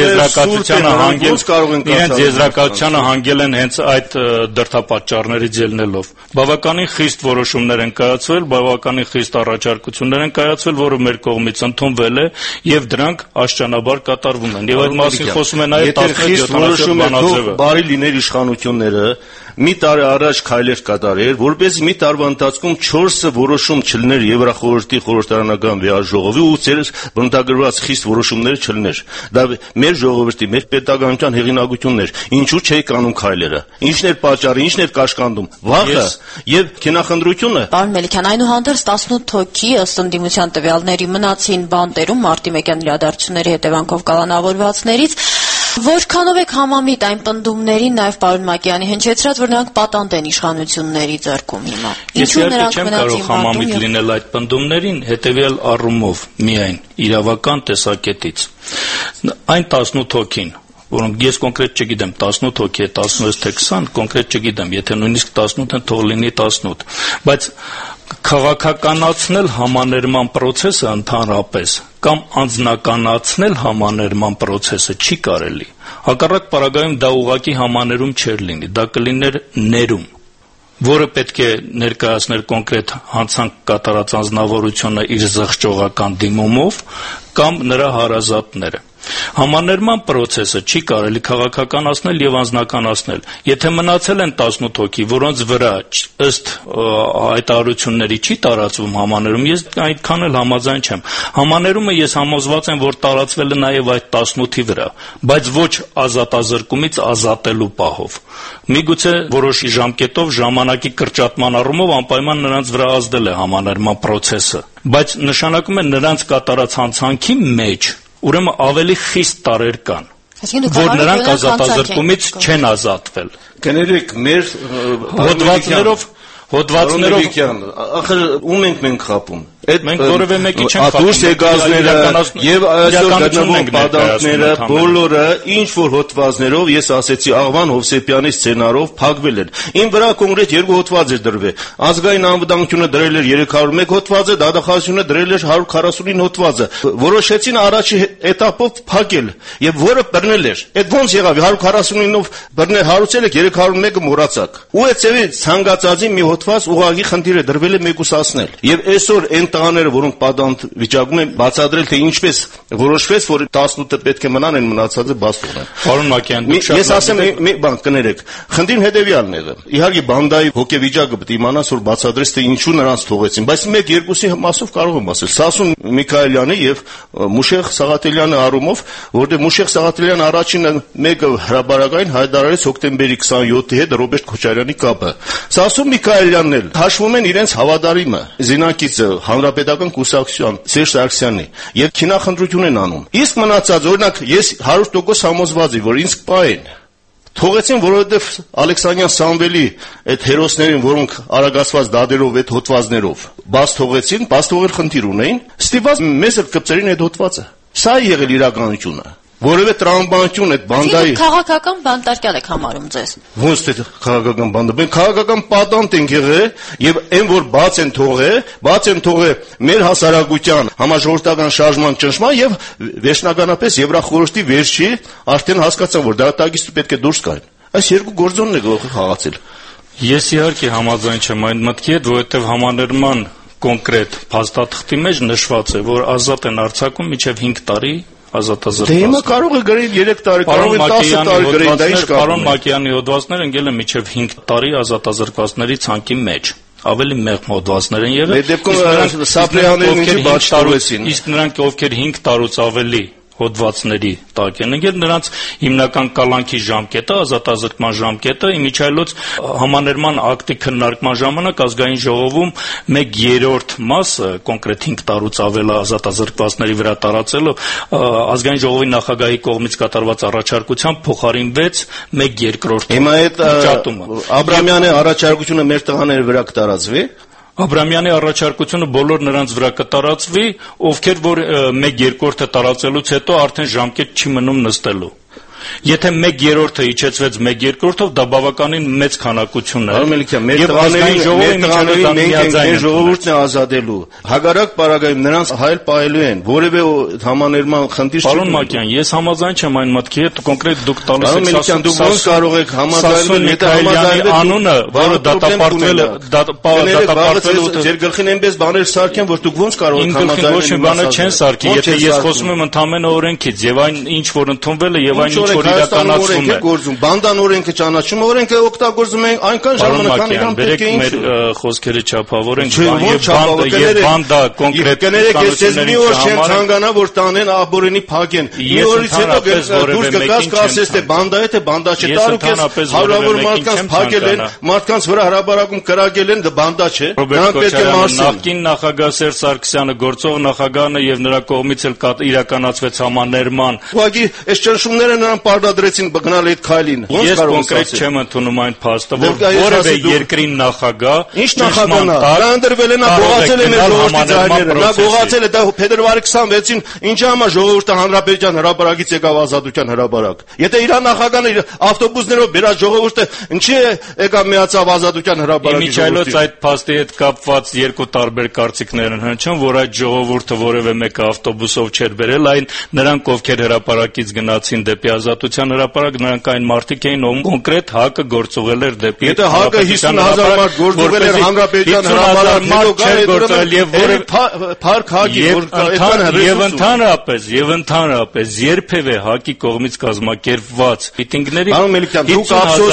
եզրակացությանը հանգել են հենց այդ դրդապատճառներից ելնելով։ Բավականին խիստ որոշումներ են կայացվել, բավականին խիստ առաջարկություններ են կայացվել, որը մեր կողմից ընդունվել է եւ դրանք աշճանաբար կատարվում են։ Եվ այդ մասին խոսում է նաեւ 17-70 բանաձևը։ Բարի լիներ իշխանությունները մի տարի առաջ քայլեր կատարեր, որպես մի տարվա ընթացքում 4 որոշում չլներ Եվրախորհրդի խորհրդարանական վեաժողովի ու բնութագրված խիստ որոշումները չլներ։ Դա մեր ժողովրդի, մեր պետականության հեղինակությունն էր։ Ինչու՞ չէի կանում քայլերը։ Ինչն էր պատճառը, ինչն էր կաշկանդում։ Վախը եւ քնախնդրությունը։ Պարոն Մելիքյան, այնուհանդերձ 18 հոգի ըստ ընդդիմության տվյալների մնացին բանտերում մարտի 1-յան իրադարձությունների հետևանքով կալանավորվածներից։ Որքանով եք համամիտ այն պնդումներին, նաև պարոն Մակյանի հնչեցրած, որ նրանք պատանդ են իշխանությունների ձեռքում հիմա։ Ինչու նրանք մնացին համամիտ լինել այդ պնդումներին, հետևյալ առումով միայն իրավական տեսակետից։ Այն 18 հոգին, որոնք ես կոնկրետ չգիտեմ 18 հոգի է, 16 թե 20, կոնկրետ չգիտեմ, եթե նույնիսկ 18 են, թող լինի 18, բայց քաղաքականացնել համաներման process-ը ընդհանրապես կամ անձնականացնել համաներման process-ը չի կարելի։ Հակառակ պարագայում դա ուղղակի համաներում չէր լինի, դա կլիներ ներում, որը պետք է ներկայացներ կոնկրետ հանցանք կատարած անձնավորությունը իր զղջողական դիմումով կամ նրա հարազատները։ Համաներման process-ը չի կարելի քաղաքականացնել եւ անձնականացնել։ Եթե մնացել են 18 հոգի, որոնց վրա ըստ հայտարարությունների չի տարածվում համաներում, ես այդքան էլ համաձայն չեմ։ Համաներումը ես համոզված եմ, որ տարածվել է նաեւ այդ 18-ի վրա, բայց ոչ ազատազրկումից ազատելու պահով։ Միգուցե որոշ ժամկետով ժամանակի կրճատման առումով անպայման նրանց վրա ազդել է համաներման process-ը, բայց նշանակում է նրանց կատարած հանցանքի մեջ ուրեմն ավելի խիստ տարեր կան, որ նրանք ազատազրկումից չեն ազատվել։ Կներեք, մեր հոդվածներով ախր ում ենք մենք խապում։ Մենք որևէ մեկի չենք խախտում։ Դուրս եկածները եւ այսօր գտնվող պատանտները բոլորը ինչ որ հոդվածներով, ես ասեցի Աղվան Հովսեփյանի սցենարով փակվել են։ Ին վրա կոնկրետ 2 հոդված էր դրվել։ Ազգային անվտանգությունը դրել էր 301 հոդվածը, դատախազությունը դրել էր 149 հոդվածը։ Որոշեցին առաջի этаպով փակել եւ որը բռնել էր։ Այդ ոնց եղավ 149-ով բռնել հարուցել եք 301-ը մոռացաք։ Ու այդցեւի ցանկացածի մի հոդված ուղղակի խնդիր է դրվել է մեկուսացնել։ Եվ այսօր այն տղաները, որոնք պատանդ վիճակում են, բացատրել թե ինչպես որոշվեց, որ 18-ը պետք է մնան, այն մնացածը բաց թողնեն։ Պարոն Մակյան, ես ասեմ մի բան կներեք։ Խնդիրն հետեւյալն է։ Իհարկե բանդայի հոգեվիճակը պետք է իմանաս, որ բացատրեց թե ինչու նրանց թողեցին, բայց 1-2-ի մասով կարող եմ ասել։ Սասուն Միքայելյանի եւ Մուշեղ Սաղաթելյանի առումով, որտեղ Մուշեղ Սաղաթելյանը առաջինը մեկը հրաբարակային հայտարարեց հոկտեմբերի 27-ի հետ Ռոբերտ Քոչարյանի կապը։ Սասուն Միքայելյանն էլ հաշվում են իրենց հավատարիմը, զինակիցը Հանրապետական կուսակցության Սերժ Սարգսյանի եւ քինախնդրություն են անում։ Իսկ մնացած օրինակ ես 100% համոզված եմ, որ ինձ կպային թողեցին, որովհետեւ Ալեքսանդրյան Սամվելի այդ հերոսներին, որոնք արագացված դադերով այդ հոդվածներով բաց թողեցին, բաց թողել խնդիր ունեին, ստիպված մեզ էլ կպցրին այդ հոդվածը։ Սա է եղել իրականությունը։ Որևէ տրամաբանություն այդ բանդայի քաղաքական բանտարկյալ եք համարում ձեզ։ Ոնց թե քաղաքական բանդը։ Մենք քաղաքական պատանդ ենք եղել եւ այն որ բաց են թողել մեր հասարակության համաժողովրդական շարժման ճնշման եւ վերջնականապես Եվրախորհրդի վերջի արդեն հասկացան, որ դատարակից պետք է դուրս գան։ Այս երկու գործոնն է գլխի խաղացել։ Ես իհարկե համաձայն չեմ այն մտքի հետ, որովհետև համաներման կոնկրետ փաստաթղթի մեջ նշված է, որ ազատ են արձակում մինչև 5 տարի ազատազրկված։ Դե հիմա կարող է գրել 3 տարի, կարող է 10 տարի գրել, դա ինչ կապ ունի։ Պարոն Մակեյանի հոդվածները ընկել են մինչև 5 տարի ազատազրկվածների ցանկի մեջ։ Ավելի մեղմ հոդվածներ են եղել։ Դե դեպքում Սապրյաներն ինչի բաց տարվեցին։ Իսկ նրանք ովքեր 5 տարուց ավելի հոդվածների տակ են ընկել, նրանց հիմնական կալանքի ժամկետը, ազատազրկման ժամկետը իմիջիայլոց համաներման ակտի քննարկման ժամանակ ազգային ժողովում 1/3 մասը, կոնկրետ 5 տարուց ավել ազատազրկվածների վրա տարածելով, ազգային ժողովի նախագահի կողմից կատարված առաջարկությամբ փոխարինվեց 1/2 Հիմա այդ Աբրամյանի առաջարկությունը մեր տղաների վրա կտարածվի։ Աբրամյանի առաջարկությունը բոլոր նրանց վրա կտարածվի, ովքեր որ 1/2 տարածելուց հետո արդեն ժամկետ չի մնում նստելու։ Եթե 1/3 իջեցվեց 1/2-ով, դա բավականին մեծ քանակություն է։ Մեր ժողովուրդն է ազատելու։ Հակառակ պարագայում նրանց հայել պահելու են, որևէ համաներման խնդիր չի։ Պարոն Մակյան, ես համաձայն չեմ այն մտքի հետ, կոնկրետ դուք տալիս եք դուք ոնց կարող եք համաձայնել, եթե համաձայնվեք անունը, որը դատապարտվել ձեր գլխին այնպես բաներ սարքեն, որ դուք ոնց կարող եք համաձայնել։ Ոչ մի բաներ չեն սարքի, եթե ես խոսում եմ ընդամենը օրենքից եւ այն ինչ որ ընդունվել է եւ այն ինչ որ իրականացվում է։ Բանդան օրենքը ճանաչում, օրենքը օգտագործում են այնքան ժամանակ, այնքան պետք է մեր խոսքերը չափավորենք, եւ բանդա կոնկրետ կներեք, մի օր չեն ցանկանա, որ տանեն աբորենի փակեն։ Մի օրից հետո դուրս կգաս կասես թե բանդա է, թե բանդա չէ, տարուքես հարյուրավոր մարդկանց փակել են, մարդկանց վրա հրաբարակում կրակել են, դա բանդա չէ։ Նրանք պետք է մարսեն։ Նախկին նախագահ Սերժ Սարգսյանը, գործող նախագահն եւ նրա կողմից էլ իրականացվեց համաներման։ Ուղղակի այս ճնշումները նրան պարտադրեցին գնալ այդ քայլին։ Ես կոնկրետ չեմ ընդունում այն փաստը, որ որևէ երկրի նախագահ ինչ նախագահն է, նա ընդրվել է, նա գողացել է մեր ժողովրդի ձայները, նա գողացել է, դա փետրվարի 26-ին ինչ համար ժողովուրդը հանրապետության հրապարակից եկավ ազատության հրապարակ։ Եթե իր նախագահն իր ավտոբուսներով բերած ժողովուրդը ինչի եկավ միացավ ազատության հրապարակի ժողովրդին։ Իմիջիայլոց այդ փաստի հետ կապված երկու տարբեր կարծիքներ են հնչում, որ այդ ժողովուրդը որևէ մեկը ավտոբուսով չէր բերել, այն նրանք ովքեր հրապարակից գնացին դեպի ազատության հրապարակ, նրանք այն մարդիկ էին, ում կոնկրետ հակը գործուղել էր դեպի։ Եթե հակը 50,000 մարդ գործուղել էր հանրապետության հրապարակ, եւ փառք հակի, եւ ընդհանրապես երբևէ հակի կողմից կազմակերպված միտինգների դուք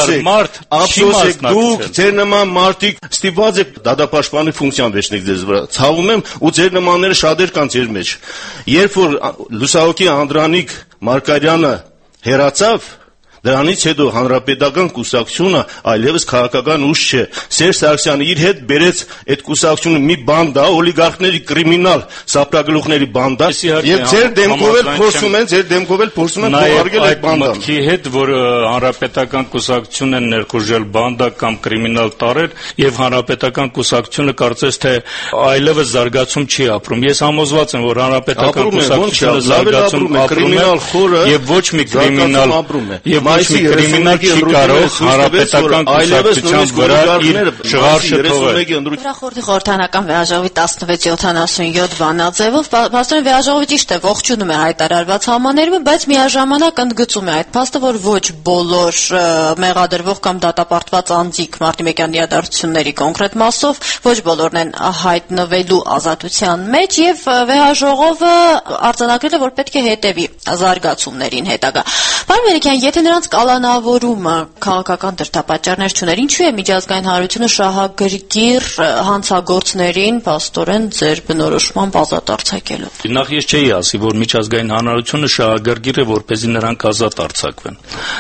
ափսոսեք, դուք ձեր նման մարդիկ ստիպված եք դատապաշտպանի ֆունկցիան վերցնեք ձեզ վրա։ Ցավում եմ ու ձեր նմանները շատեր կան ձեր մեջ։ Երբ որ լուսահոգի Անդրանիկ Մարկարյանը հեռացավ, դրանից հետո հանրապետական կուսակցությունը այլևս քաղաքական ուժ չէ։ Սերժ Սարգսյանը իր հետ բերեց այդ կուսակցությունը մի բանդա, օլիգարխների կրիմինալ սապրագլուխների բանդա, եւ ձեր դեմքով էլ փորձում են փոխարկել այդ բանդան։ Մտքի հետ, որ հանրապետական կուսակցությունն են ներխուժել բանդա կամ կրիմինալ տարեր, եւ հանրապետական կուսակցությունը կարծես թե այլևս զարգացում չի ապրում։ Ես համոզված եմ, որ հանրապետական կուսակցությունը զարգացում ապրում է եւ ոչ մի կրիմինալ եւ կրիմինալ չի կարող հանրապետական կուսակցության վրա իր շղար շփոթել։ Հրախորդի խորհրդանական վեհաժողովի 1677 բանաձևով պաստորեն վեհաժողովը ճիշտ է ողջունում է հայտարարված համաներումը, բայց միաժամանակ ընդգծում է այդ փաստը, որ ոչ բոլոր մեղադրվող կամ դատապարտված անձիկ Մարտիրոսյանի իրադարձությունների կոնկրետ մասով ոչ բոլորն են հայտնվելու ազատության մեջ եւ վեհաժողովը արձանագրել է, որ պետք է հետեւի զարգացումներին հետագա։ Պարոն Մելիքյան, եթե նրանց կալանավորումը քաղաքական դրդապատճառներ չուներ, ինչու է միջազգային հանրությունը շահագրգիռ հանցագործներին փաստորեն ձեր բնորոշմամբ ազատ արձակելու։ Նախ ես չէի ասի, որ միջազգային հանրությունը շահագրգիռ է, որպեսզի նրանք ազատ արձակվեն։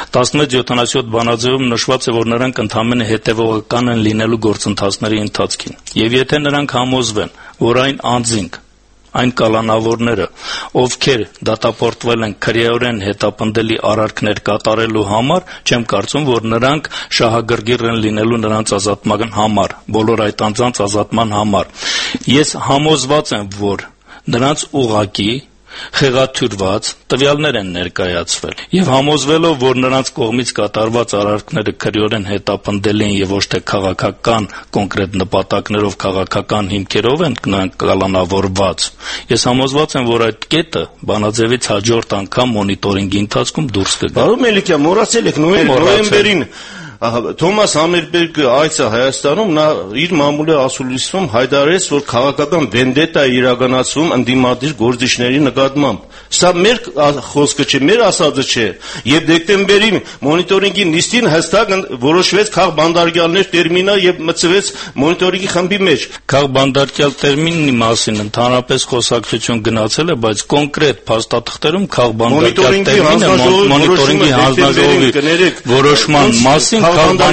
1677 բանաձևում նշված է, որ նրանք ընդհանրապես հետևողական են լինելու գործընթացների ընթացքին։ Եվ եթե նրանք համոզվեն, որ այն անձինք այն կալանավորները, ովքեր դատապարտվել են քրեորեն հետապնդելի արարքներ կատարելու համար, չեմ կարծում, որ նրանք շահագրգիռ են լինելու նրանց ազատման համար, բոլոր այդ անձանց ազատման համար։ Ես համոզված եմ, որ նրանց ուղղակի խեղաթյուրված տվյալներ են ներկայացվել եւ համոզվելով, որ նրանց կողմից կատարված արարքները քրեորեն հետապնդելի են եւ ոչ թե քաղաքական կոնկրետ նպատակներով, քաղաքական հիմքերով են կալանավորված, ես համոզված եմ, որ այդ կետը բանաձևից հաջորդ անգամ մոնիտորինգի ընթացքում դուրս կգա։ Պարոն Մելիքյան, մոռացել եք նոյեմբերին Թոմաս Համերբերգը այցը Հայաստանում նա իր մամուլի ասուլիսում հայտարարեց, որ քաղաքական վենդետա է իրականացվում ընդդիմադիր գործիչների նկատմամբ։ Սա մեր խոսքը չէ, մեր ասածը չէ։ Եվ դեկտեմբերի մոնիտորինգի նիստին հստակ որոշվեց քաղբանդարկյալներ տերմինը եւ մտցվեց մոնիտորինգի խմբի մեջ։ Քաղբանդարկյալ տերմինի մասին ընդհանրապես խոսակցություն գնացել է, բայց կոնկրետ փաստաթղթերում քաղբանդարկյալ տերմինը մոնիտորինգի հանձնաժողովի որոշման մասին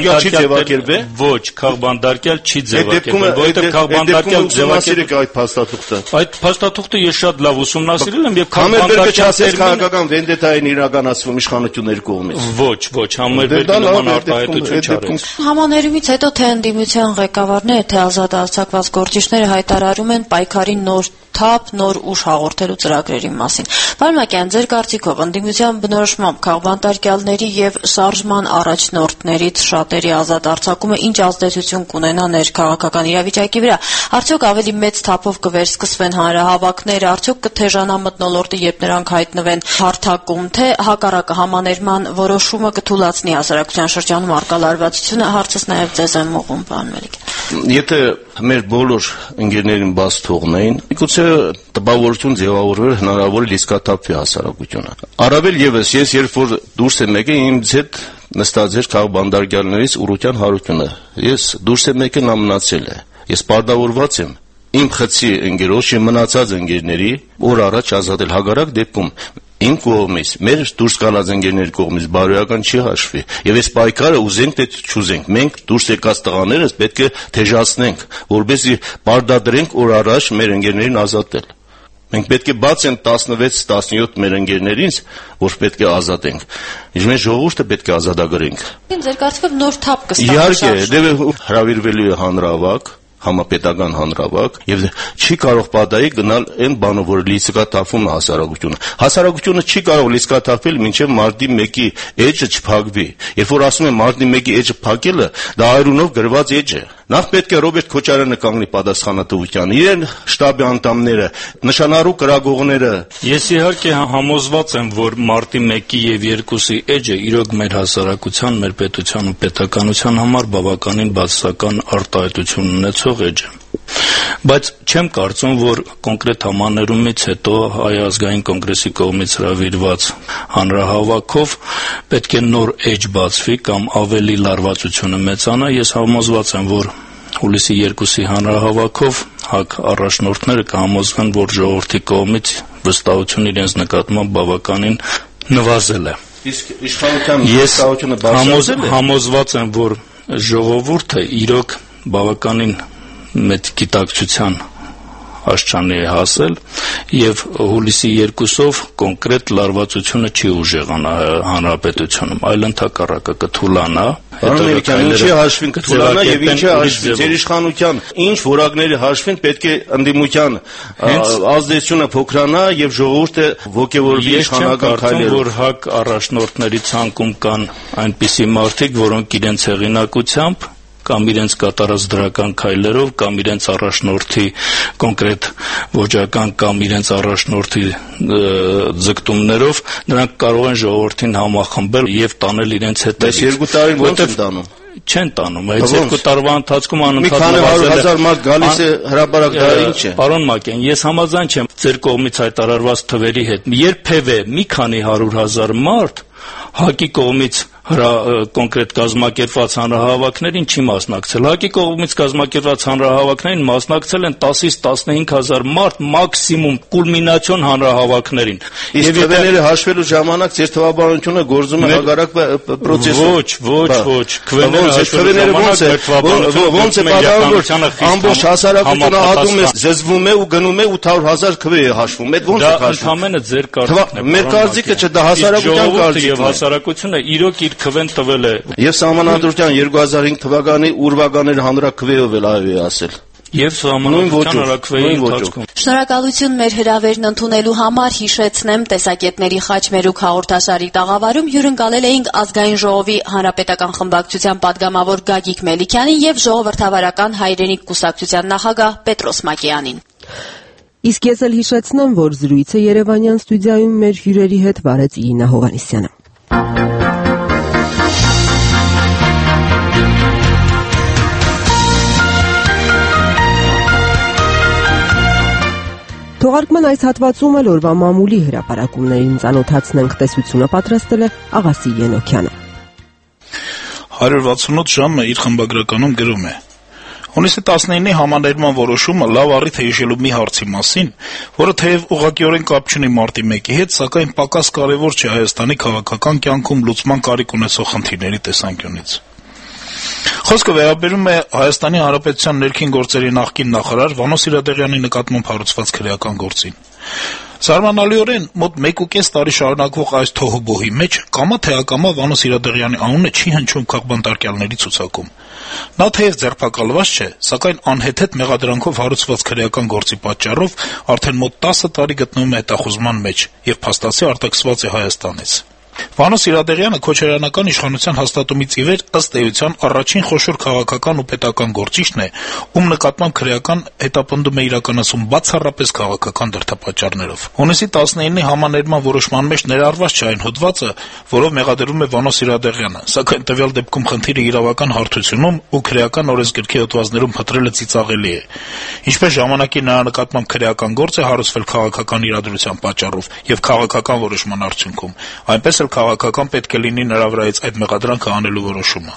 ոչ, քաղբանդարկյալ չի ձևակերպել, որովհետև քաղբանդարկյալ ձևակերպել այդ փաստաթուղթը։ Այդ փաստաթուղթը ես շատ լավ ուսումնասիրել եմ եւ քաղբանդարկյալ քաղաքական վենդետային իրականացվում իշխանությունների կողմից։ Ոչ, Համերբերգը նման արտահայտություն չարեց։ Համաներումից հետո թե ընդդիմության ղեկավարները, թե ազատ արձակված գործիչները հայտարարում են պայքարի նոր թափ, նոր ուժ հաղորդելու ծրագրերի մասին։ Պարոն Մակյան, ձեր կարծիքով ընդդիմության բնորոշմամբ քաղբանդարկյալների եւ շարժման առաջնորդներից շատերի ազատ արձակումը ինչ ազդեցություն կունենա ներքաղաքական իրավիճակի վրա։ Արդյոք ավելի մեծ թափով կվերսկսվեն հանրահավաքներ, արդյոք կթեժանա մթնոլորտը, երբ նրանք հայտնվեն հարթակում, թե հակառակը համաներման որոշումը կթուլացնի հասարակության շրջանում առկա լարվածությունը։ Հարցս նաեւ ձեզ եմ ուղղում, պարոն Մելիքյան։ Եթե մեր բոլոր ընկերներին բաց թողնեին, գուցե տպավորություն ձևավորվեր հնարավոր լիցքաթափվի հասարակությունը։ Առավել եւս ես երբ որ դուրս եմ եկել, ինձ հետ նստած էր քաղբանդարկյալներից Ուրուկյան Հարությունը։ Ես դուրս եմ եկել, նա մնացել է։ Ես պարտավորված եմ իմ խցի ընկերոջ եւ մնացած ընկերների օր առաջ ազատել, հակառակ դեպքում իմ կողմից, մեր դուրս գալած ընկերների կողմից բարոյական չի հաշվի։ Եվ այս պայքարը ուզենք թե չուզենք, մենք դուրս եկած տղաներս պետք է թեժացնենք, որպեսզի պարտադրենք օր առաջ մեր ընկերներին ազատել։ Մենք պետք է բացենք 16-17 մեր ընկերներից, որ պետք է ազատենք։ Իսկ մեր ժողովուրդը պետք է ազատագրենք։ Ձեր կարծիքով նոր թափ կստանա։ Իհարկե, հրավիրվելու է հանրահավաք, համապետական հանրահավաք եւ չի կարող պատահի գնալ այն բանը, որ լիցքաթափվում է հասարակությունը։ Հասարակությունը չի կարող լիցքաթափվել մինչեւ մարտի 1-ի էջը չփակվի։ Երբ որ ասում են մարտի 1-ի էջը փակելը, դա այրունով գրված էջ է։ Նախ պետք է Ռոբերտ Քոչարյանը կանգնի պատասխանատվության, իրեն շտաբի անդամները, նշանառու կրագողները։ Ես իհարկե համոզված եմ, որ մարտի 1-ի եւ 2-ի էջը իրոք մեր հասարակության, մեր պետության ու պետականության համար բավականին բացասական արտահայտություն ունեցող էջ է։ Բայց չեմ կարծում, որ կոնկրետ համաներումից հետո Հայ ազգային կոնգրեսի կողմից հրավիրված հանրահավաքով պետք է նոր էջ բացվի կամ ավելի լարվածությունը մեծանա։ Ես համոզված եմ, որ հուլիսի 2-ի հանրահավաքով ՀԱԿ առաջնորդները կհամոզվեն, որ ժողովրդի կողմից վստահությունը իրենց նկատմամբ բավականին նվազել է։ Իսկ իշխանության վստահությունը բարձրացել է։ Համոզված եմ, որ ժողովուրդը իրոք բավականին մեծ գիտակցության աշխանի է հասել եւ հուլիսի 2-ով կոնկրետ լարվածությունը չի ուժեղանա հանրապետությունում, այլ ընդհակառակը կթուլանա։ Ինչի հաշվին կթուլանա եւ ինչի հաշվին ձեր իշխանության ինչ որակների հաշվին պետք է ընդդիմության ազդեցությունը փոքրանա եւ ժողովուրդը ոգեվորվի իշխանական քայլերով։ Որ ՀԱԿ առաջնորդների ցանկում կան այնպիսի մարդիկ, որոնք իրենց հեղինակությամբ կամ իրենց կատարած դրական քայլերով, կամ իրենց առաջնորդի կոնկրետ ոճական կամ իրենց առաջնորդի ձգտումներով նրանք կարող են ժողովրդին համախմբել եւ տանել իրենց հետ։ Այս 2 տարին ո՞նց են տանում։ Չեն տանում, այդ 2 տարվա ընթացքում անընդհատ նվազել է։ Մի քանի 100,000 մարդ գալիս է հրապարակ, դա ինչ է։ Պարոն Մակյան, ես համաձայն չեմ ձեր կողմից հայտարարված թվերի հետ։ Երբևէ մի քանի 100,000 մարդ ՀԱԿ-ի կողմից կոնկրետ կազմակերպված հանրահավաքներին չի մասնակցել։ ՀԱԿ-ի կողմից կազմակերպված հանրահավաքներին մասնակցել են 10-ից 15,000 մարդ մաքսիմում կուլմինացիոն հանրահավաքներին։ Իսկ թվերը հաշվելու ժամանակ ձեր թվաբանությունը գործում է հակառակ պրոցեսով։ Ոչ, քվեները հաշվելու ժամանակ ոնց է պատահում, ամբողջ հասարակությունը ատում է, զզվում է ու գնում է 800,000 քվե է հաշվում։ Այդ ոնց է հաշվում։ Դա ընդհանրապես ձեր կարծիքն է։ Մեր կարծիքը չէ, դա հասարակության կարծիքն է։ Եվ հասարակությունը իրոք իր քվեն տվել է։ Եվ Սահմանադրության 2005 թվականի ուրվականների հանրաքվեով էլ այո է ասել։ Եվ Սահմանադրության հանրաքվեի ընթացքում։ Շնորհակալություն մեր հրավերն ընդունելու համար, հիշեցնեմ, տեսակետների խաչմերուկ հաղորդաշարի տաղավարում հյուրընկալել էինք Ազգային ժողովի հանրապետական խմբակցության падգամավոր Գագիկ Մելիքյանին եւ Ժողովրդավարական հայրենիք կուսակցության նախագահ Պետրոս Մակեյանին։ Իսկ ես էլ հիշեցնեմ, որ զրույցը Երևանյան ստուդիայում մեր հյուրերի հետ վարեց Իրինա Հովհաննիսյանը։ Թողարկման այս հատվածում էլ օրվա մամուլի հրապարակումներին ծանոթացնենք, տեսությունը պատրաստել է Աղասի Ենոքյանը։ 168 ժամը իր խմբագրականում գրում է. Հունիսի 19-ի համաներման որոշումը լավ առիթ է հիշելու մի հարցի մասին, որը թեև ուղղակիորեն կապ չունի մարտի 1-ի հետ, սակայն պակաս կարևոր չէ Հայաստանի քաղաքական կյանքում լուծման կարիք ունեցող խնդիրների տեսանկյունից։ Խոսքը վերաբերում է Հայաստանի Հանրապետության ներքին գործերի նախկին նախարար Վանո Սիրադեղյանի նկատմամբ հարուցված քրեական գործին։ Զարմանալիորեն մոտ 1.5 տարի շարունակվող այս թոհուբոհի մեջ կամա թե ակամա Վանո Սիրադեղյանի անունը չի հնչում քաղբանտարկյալների ցուցակում։ Նա թեև ձերբակալված չէ, սակայն անհեթեթ մեղադրանքով հարուցված քրեական գործի պատճառով արդեն մոտ 10 տարի գտնվում է հետախուզման մեջ եւ փաստացի արտաքսված է Հայաստանից։ Վանո Սիրադեղյանը քոչարյանական իշխանության հաստատումից ի վեր ըստ էության առաջին խոշոր քաղաքական ու պետական գործիչն է, ում նկատմամբ քրեական հետապնդում է իրականացում բացառապես քաղաքական դրդապատճառներով։ Հունիսի 19-ի համաներման որոշման մեջ ներառված չէ այն հոդվածը, որով մեղադրում է Վանո Սիրադեղյանը, սակայն տվյալ դեպքում խնդիրը իրավական հարթությունում ու քրեական օրենսգրքի հոդվածներում փտրելը ծիծաղելի է։ Ինչպես ժամանակի նրա նկատմամբ քրեական գործ է հարուցվել քաղաքական իրադրության պատճառով եւ քաղաքական որոշման արդյունքում, այնպես էլ քաղաքական պետք է լինի նրա վրայից այդ մեղադրանքը անելու որոշումը։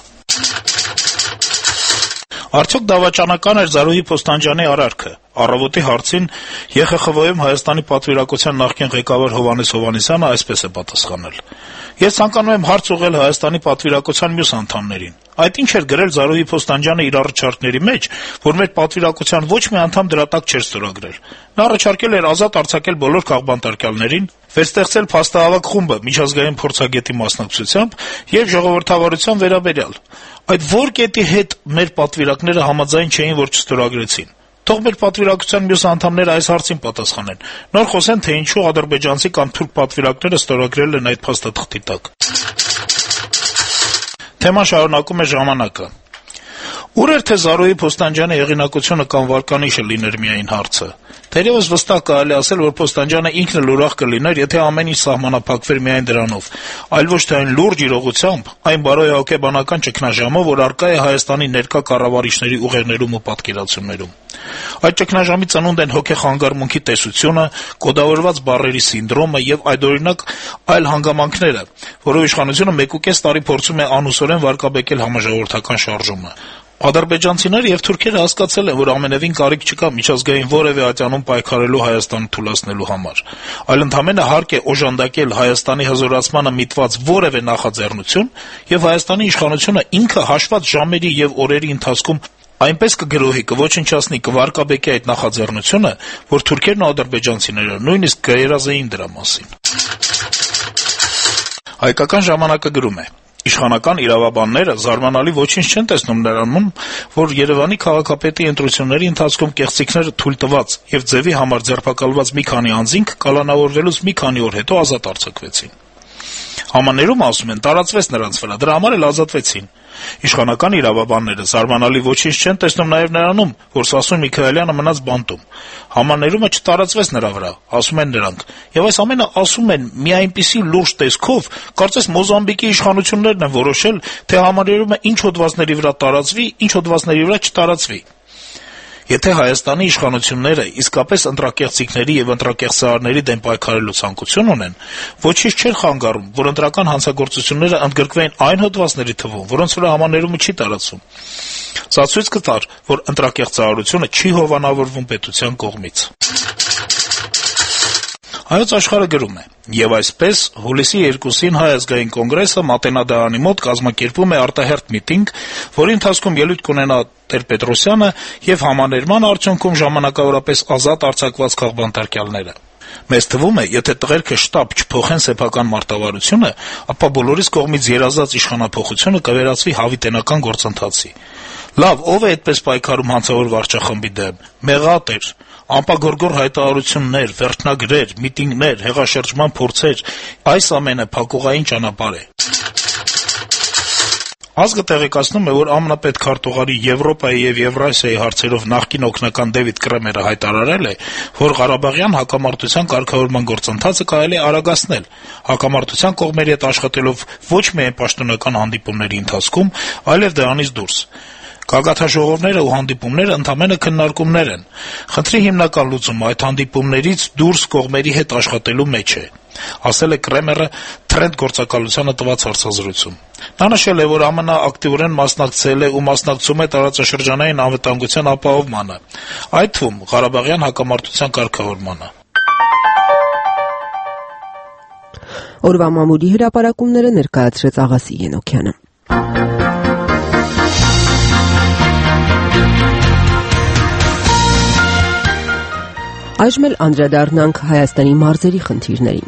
Արդյոք դավաճանական էր Զարուհի Փոստանջյանի արարքը։ Առավոտի հարցին ԵԽԽՎ-ում Հայաստանի պատվիրակության նախկին ղեկավար Հովհաննես Հովհաննիսյանը այսպես է պատասխանել. Ես ցանկանում եմ հարց ուղղել Հայաստանի պատվիրակության մյուս անդամներին. Այդ ինչ էր գրել Զարուհի Փոստանջյանը իր առաջարկների մեջ, որ մեր պատվիրակության ոչ մի անդամ դրա տակ չէր ստորագրել։ Նա առաջարկել էր ազատ արձակել բոլոր քաղբանտարկյալներին, վերստեղծել փաստահավաք խումբը միջազգային փորձագետի մասնակցությամբ եւ ժողովրդավարության վերաբերյալ։ Այդ որ կետի հետ մեր պատվիրակները համաձայն չէին, որ չստորագրեցին։ Թող մեր պատվիրակության մյուս անդամները այս հարցին պատասխանեն։ Նոր խոսեն, թե ինչու ադրբեջանցի կամ թուրք պատվիրակները ստորագրել են այդ փաստաթղթի տակ։ Թեման շարունակում է «Ժամանակը»։ Ուր էր թե Զարուհի Փոստանջյանի հեղինակությունը կամ վարկանիշը լիներ միայն հարցը։ Թերևս վստահ կարելի ասել, որ Փոստանջյանը ինքն էլ ուրախ կլիներ, եթե ամեն ինչ սահմանափակվեր միայն դրանով, այլ ոչ թե այն լուրջ իրողությամբ, այն բարոյահոգեբանական ճգնաժամով, որ առկա է Հայաստանի ներկա կառավարիչների ուղեղներում ու պատկերացումներում։ Այդ ճգնաժամի ծնունդ են հոգեխանգարմունքի տեսությունը, կոդավորված բառերի սինդրոմը եւ այդօրինակ այլ հանգամանքները, որով իշխանությունը 1.5 տարի փորձում է անուսորեն վարկաբեկել համաժողովրդական շարժումը։ Ադրբեջանցիները եւ թուրքերը հասկացել են, որ ամենևին կարիք չկա միջազգային որևէ ատյանում պայքարելու Հայաստանը թուլացնելու համար, այլ ընդհանրապես հարկ է օժանդակել Հայաստանի հզորացմանը միտված որևէ նախաձեռնություն եւ Հայաստանի իշխանությունը ինքը հաշված ժամերի եւ օրերի ընթացքում այնպես կգրոհի, կոչնչացնի, կվարկաբեկի այդ նախաձեռնությունը, որ թուրքերն ու ադրբեջանցիները նույնիսկ կերազեին դրա մասին։ Հայկական ժամանակը գրում է. Իշխանական իրավաբանները զարմանալի ոչինչ չեն տեսնում նրանում, որ Երևանի քաղաքապետի ընտրությունների ընթացքում կեղծիքները թույլ տված եւ ձևի համար ձերբակալված մի քանի անձինք կալանավորվելուց մի քանի օր հետո ազատ արձակվեցին։ Համաներում ասում են տարածվեց նրանց վրա, դրա համար էլ ազատվեցին։ Իշխանական իրավաբանները զարմանալի ոչինչ չեն տեսնում նաեւ նրանում, որ Սասուն Միքայելյանը մնաց բանտում։ Համաներումը չտարածվեց նրա վրա, ասում են նրանք, եւ այս ամենը ասում են մի այնպիսի լուրջ տեսքով, կարծես Մոզամբիկի իշխանություններն են որոշել, թե համաներումը ինչ հոդվածների վրա տարածվի, ինչ հոդվածների վրա չտարածվի։ Եթե Հայաստանի իշխանությունները իսկապես ընտրակեղծիքների եւ ընտրակեղծարարների դեմ պայքարելու ցանկություն ունեն, ոչինչ չէր խանգարում, որ ընտրական հանցագործությունները ընդգրկվեն այն հոդվածների թվում, որոնց վրա համաներումը չի տարածվում։ Սա ցույց կտար, որ ընտրակեղծարարությունը չի հովանավորվում պետության կողմից։ Հայոց աշխարհը գրում է. Եվ այսպես հուլիսի 2-ին Հայ ազգային կոնգրեսը Մատենադարանի մոտ կազմակերպում է արտահերթ միտինգ, որի ընթացքում ելույթ կունենա Տեր-Պետրոսյանը եւ համաներման արդյունքում ժամանակավորապես ազատ արձակված քաղբանտարկյալները։ Մեզ թվում է, եթե տղերքը շտապ չփոխեն սեփական մարտավարությունը, ապա բոլորիս կողմից երազած իշխանափոխությունը կվերածվի հավիտենական գործընթացի։ Լավ, ով է այդպես պայքարում հանցավոր վարչախմբի դեմ։ Մեղատեր, անպագորգոր հայտարարություններ, վերջնագրեր, միտինգներ, հեղաշրջման փորձեր, այս ամենը փակուղային ճանապարհ է։ Ազգը տեղեկացնում է, որ ԱՄՆ պետքարտուղարի Եվրոպայի եւ Եվրասիայի հարցերով նախկին օգնական Դեվիդ Կրեմերը հայտարարել է, որ Ղարաբաղյան հակամարտության կարգավորման գործընթացը կարելի է արագացնել, հակամարտության կողմերի հետ աշխատելով ոչ միայն պաշտոնական հանդիպումների ընթացքում, այլև դրանից դուրս։ Գագաթաժողովները ու հանդիպումները ընդամենը քննարկումներ են։ Խնդրի հիմնական լուծումը այդ հանդիպումներից դուրս կողմերի հետ աշխատելու մեջ է, ասել է Կրեմերը Թրենդ գործակալությանը տված հարցազրույցում։ Նա նշել է, որ ԱՄՆ ակտիվորեն մասնակցել է ու մասնակցում է տարածաշրջանային անվտանգության ապահովմանը, այդ թվում Ղարաբաղյան հակամարտության կարգավորմանը։ Օրվա մամուլի հրապարակումները ներկայացրեց Աղասի Ենոքյանը։ Այժմ էլ անդրադառնանք Հայաստանի մարզերի խնդիրներին։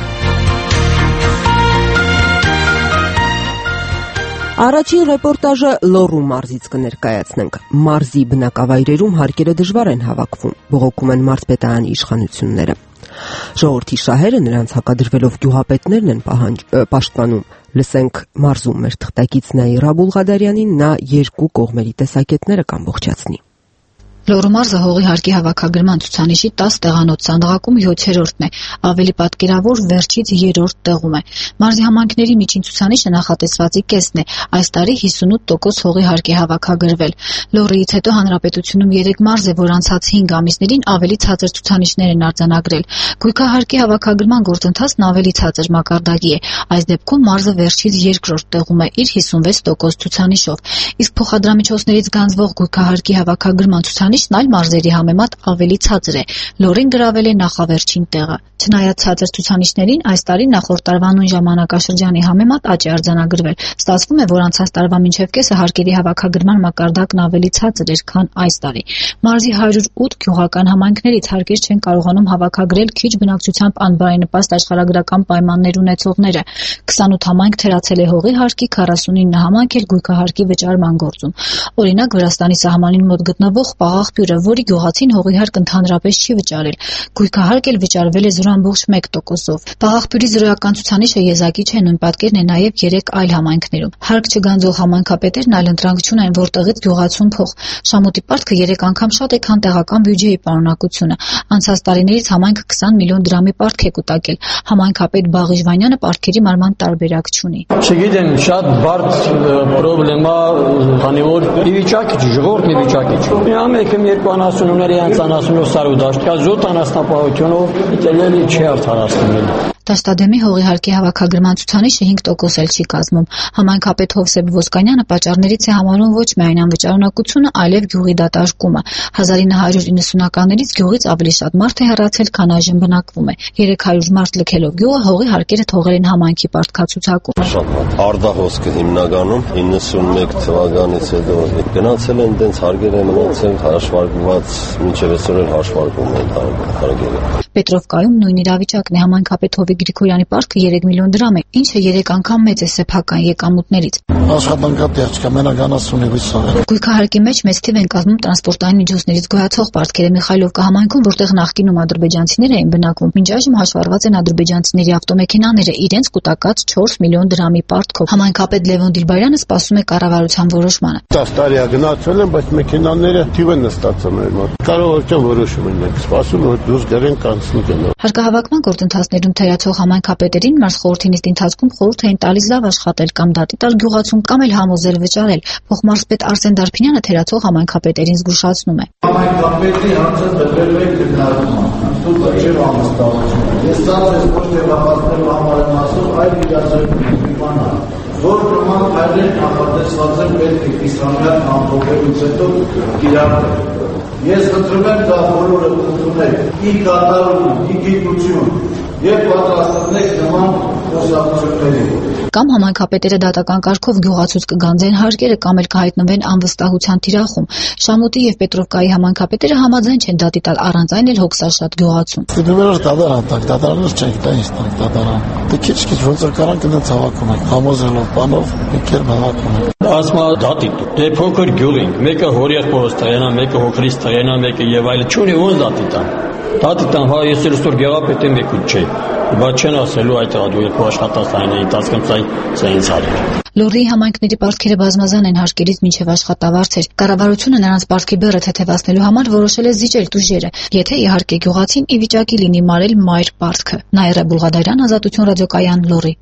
Առաջին ռեպորտաժը Լոռու մարզից կներկայացնենք։ Մարզի բնակավայրերում հարկերը դժվար են հավաքվում, բողոքում են մարզպետարանի իշխանությունները։ Ժողովրդի շահերը նրանց հակադրվելով գյուղապետներն են պաշտպանում։ Լսենք մարզում մեր թղթակից Նաիրա Բուլղադարյանին, նա երկու կողմերի տեսակետները կամբողջացնի։ Լոռու մարզը հողի հարկի հավաքագրման ցուցանիշի 10 տեղանոց սանդղակում 7-րդն է, ավելի պատկերավոր վերջից 3-րդ տեղում է։ Մարզի համայնքների միջին ցուցանիշը նախատեսվածի կեսն է, այս տարի 58% հողի հարկ է հավաքագրվել։ Լոռիից հետո հանրապետությունում 3 մարզ է, որ անցած 5 ամիսներին ավելի ցածր ցուցանիշներ են արձանագրել։ Գույքահարկի հավաքագրման գործընթացն ավելի ցածր մակարդակի է, այս դեպքում մարզը վերջից 2-րդ տեղում է իր 56% ցուցանիշով, իսկ փոխադրամիջոցներից գանձվող գույքահարկի հավաքագրման ցուցանիշն այլ մարզերի համեմատ ավելի ցածր է։ Լոռին գրավել է նախավերջին տեղը։ Չնայած ցածր ցուցանիշներին, այս տարի նախորդ տարվա նույն ժամանակաշրջանի համեմատ աճ է արձանագրվել։ Ստացվում է, որ անցած տարվա մինչև կեսը հարկերի հավաքագրման մակարդակն ավելի ցածր էր, քան այս տարի։ Մարզի 108 գյուղական համայնքներից հարկեր չեն կարողանում հավաքագրել քիչ բնակչությամբ անբարենպաստ աշխարհագրական պայմաններ ունեցողները։ 28 համայնք թերացել է հողի հարկի, 49 համայնք էլ գույքահարկի վճարման գործում։ Օրինակ, Վրաստանի սահմանին մոտ գտնվող Պաղաղբյուրը, որի գյուղացին հողի հարկ ընդհանրապես չի վճարել, գույքահարկ էլ վճարվել է 0.1%-ով։ Պաղաղբյուրի զրոյական ցուցանիշը եզակի չէ, նույն պատկերն է նաև 3 այլ համայնքներում։ Հարկ չգանձող համայնքապետերն այլ ընտրանք չունեն, որտեղից գյուղացուն փող։ Շամուտի պարտքը 3 անգամ շատ է, քան տեղական բյուջեի պարունակությունը։ Անցած տարիներից համայնքը 20 միլիոն դրամի պարտք է կուտակել։ Համայնքապետ Բաղի Ժվանյանը պարտքերի մարման տարբերակ չունի։ Չգիտեմ, շատ բարդ պրոբլեմա, քանի որ վիճակի ժողովրդի վիճակի չէ։ Ամենքը երկու անասունումների անցանասունով սարուդաշտ կա զոտ անասնապահությունով իտելելի չի արդարացնել։ Դաշտադեմի հողի հարկի հավաքագրման ցուցանիշը 5% էլ չի կազմում։ Համայնքապետ Հովսեփ Ոսկանյանը պատճառներից է համարում ոչ միայն անվճարունակությունը, այլև գյուղի դատարկումը։ 1990-ականներից գյուղից ավելի շատ մարդ է հեռացել, քան այժմ բնակվում է։ 300 մարդ լքելով գյուղը հողի հարկերը թողել են համայնքի պարտքացուցակում։ Շատ արդահոսքը հիմնականում 91 թվականից հետո գնացել են, դենց հարկեր են մնացել հաշվարկված, մինչև այսօր էլ հաշվարկում են հարկերը։ Պետրովկայում նույն իրավիճակն է, համայնքապետ Հովիկ Գրիգորյանի պարտքը 3 միլիոն դրամ է, ինչը 3 անգամ մեծ է սեփական եկամուտներից։ Աշխատանքատեղ չկա, մենակ անասունի հույսով է։ Գույքահարկի մեջ մեծ թիվ են կազմում տրանսպորտային միջոցներից գոյացող պարտքերը։ Միխայլովկա համայնքում, որտեղ նախկինում ադրբեջանցիներ էին բնակվում, մինչ այժմ հաշվառված են ադրբեջանցիների ավտոմեքենաները իրենց կուտակած 4 միլիոն դրամի պարտքով։ Համայնքապետ Լևոն Դիլբարյանը սպասում է կառավարության որոշմանը։ 10 տարի է գնացել են, բայց մեքենաները թիվ են նստածում մեր մոտ։ Կառավարության որոշում են, սպասում որ դուրս գերեն կանցնի գնա։ Հարկահավաքման գործընթացներում թերացող համայնքապետերին մարզ խորհրդի նիստի ընթացքում խորհուրդ էին տալիս լավ աշխատել կամ դատի տալ գյուղացուն կամ էլ համոզել վճարել։ Փոխմարզպետ Արսեն Դարփինյանը թերացող համայնքապետերին զգուշացնում է։ Համայնքապետի հարցը դրվել է քննարկման, ստուգ չէ ամստավություն։ Ես ցած ոչ թե բախտելու համար եմ ասում, այլ իրացույցի բանա, որ նման հայրեր նախատեսված են պետք է իսլամյան ամփոփելուց հետո կիրառել։ Ես խնդրում եմ դա բոլորը ընդունեք, ի կատարում, ի գիտություն եւ պատրաստվեք նման խոսակցությունների։ Կամ համայնքապետերը դատական կարգով գյուղացուց կգանձեն հարկերը կամ էլ կհայտնվեն անվստահության թիրախում։ Շամուտի եւ Պետրովկայի համայնքապետերը համաձայն չեն դատի տալ առանց այն էլ հոգսաշատ գյուղացուն։ Դուք դատարան տակ, դատարանից չեք տա ինձ տակ դատարան։ Դե քիչ ոնց կարան կնած հավաքում եք, համոզելով բանով եկեր հավաքում եք։ Ասма դատի դու։ Դե փոքր գյուղ ենք, մեկը հորիախորս թայանա, մեկը հոքրիս թայանա, մեկը եւ այլը չունի ոնց դատի տան։ Դատի տան, հա ես էլ ստոր գեղապետ եմ եկու չէ։ Բայց չեն ասելու այդ դու երկու աշխատասային ընթացքում սա ինձ արի։ Լոռի համայնքների պարտքերը բազմազան են հարկերից մինչև աշխատավարձեր։ Կառավարությունը նրանց պարտքի բեռը թեթևացնելու համար որոշել է զիջել տուժերը, եթե իհարկե գյուղացին ի վիճակի լինի մարել մայր պարտքը։ Նաիրա Բուլղադարյան, Ազատություն ռադիոկայան, Լոռի։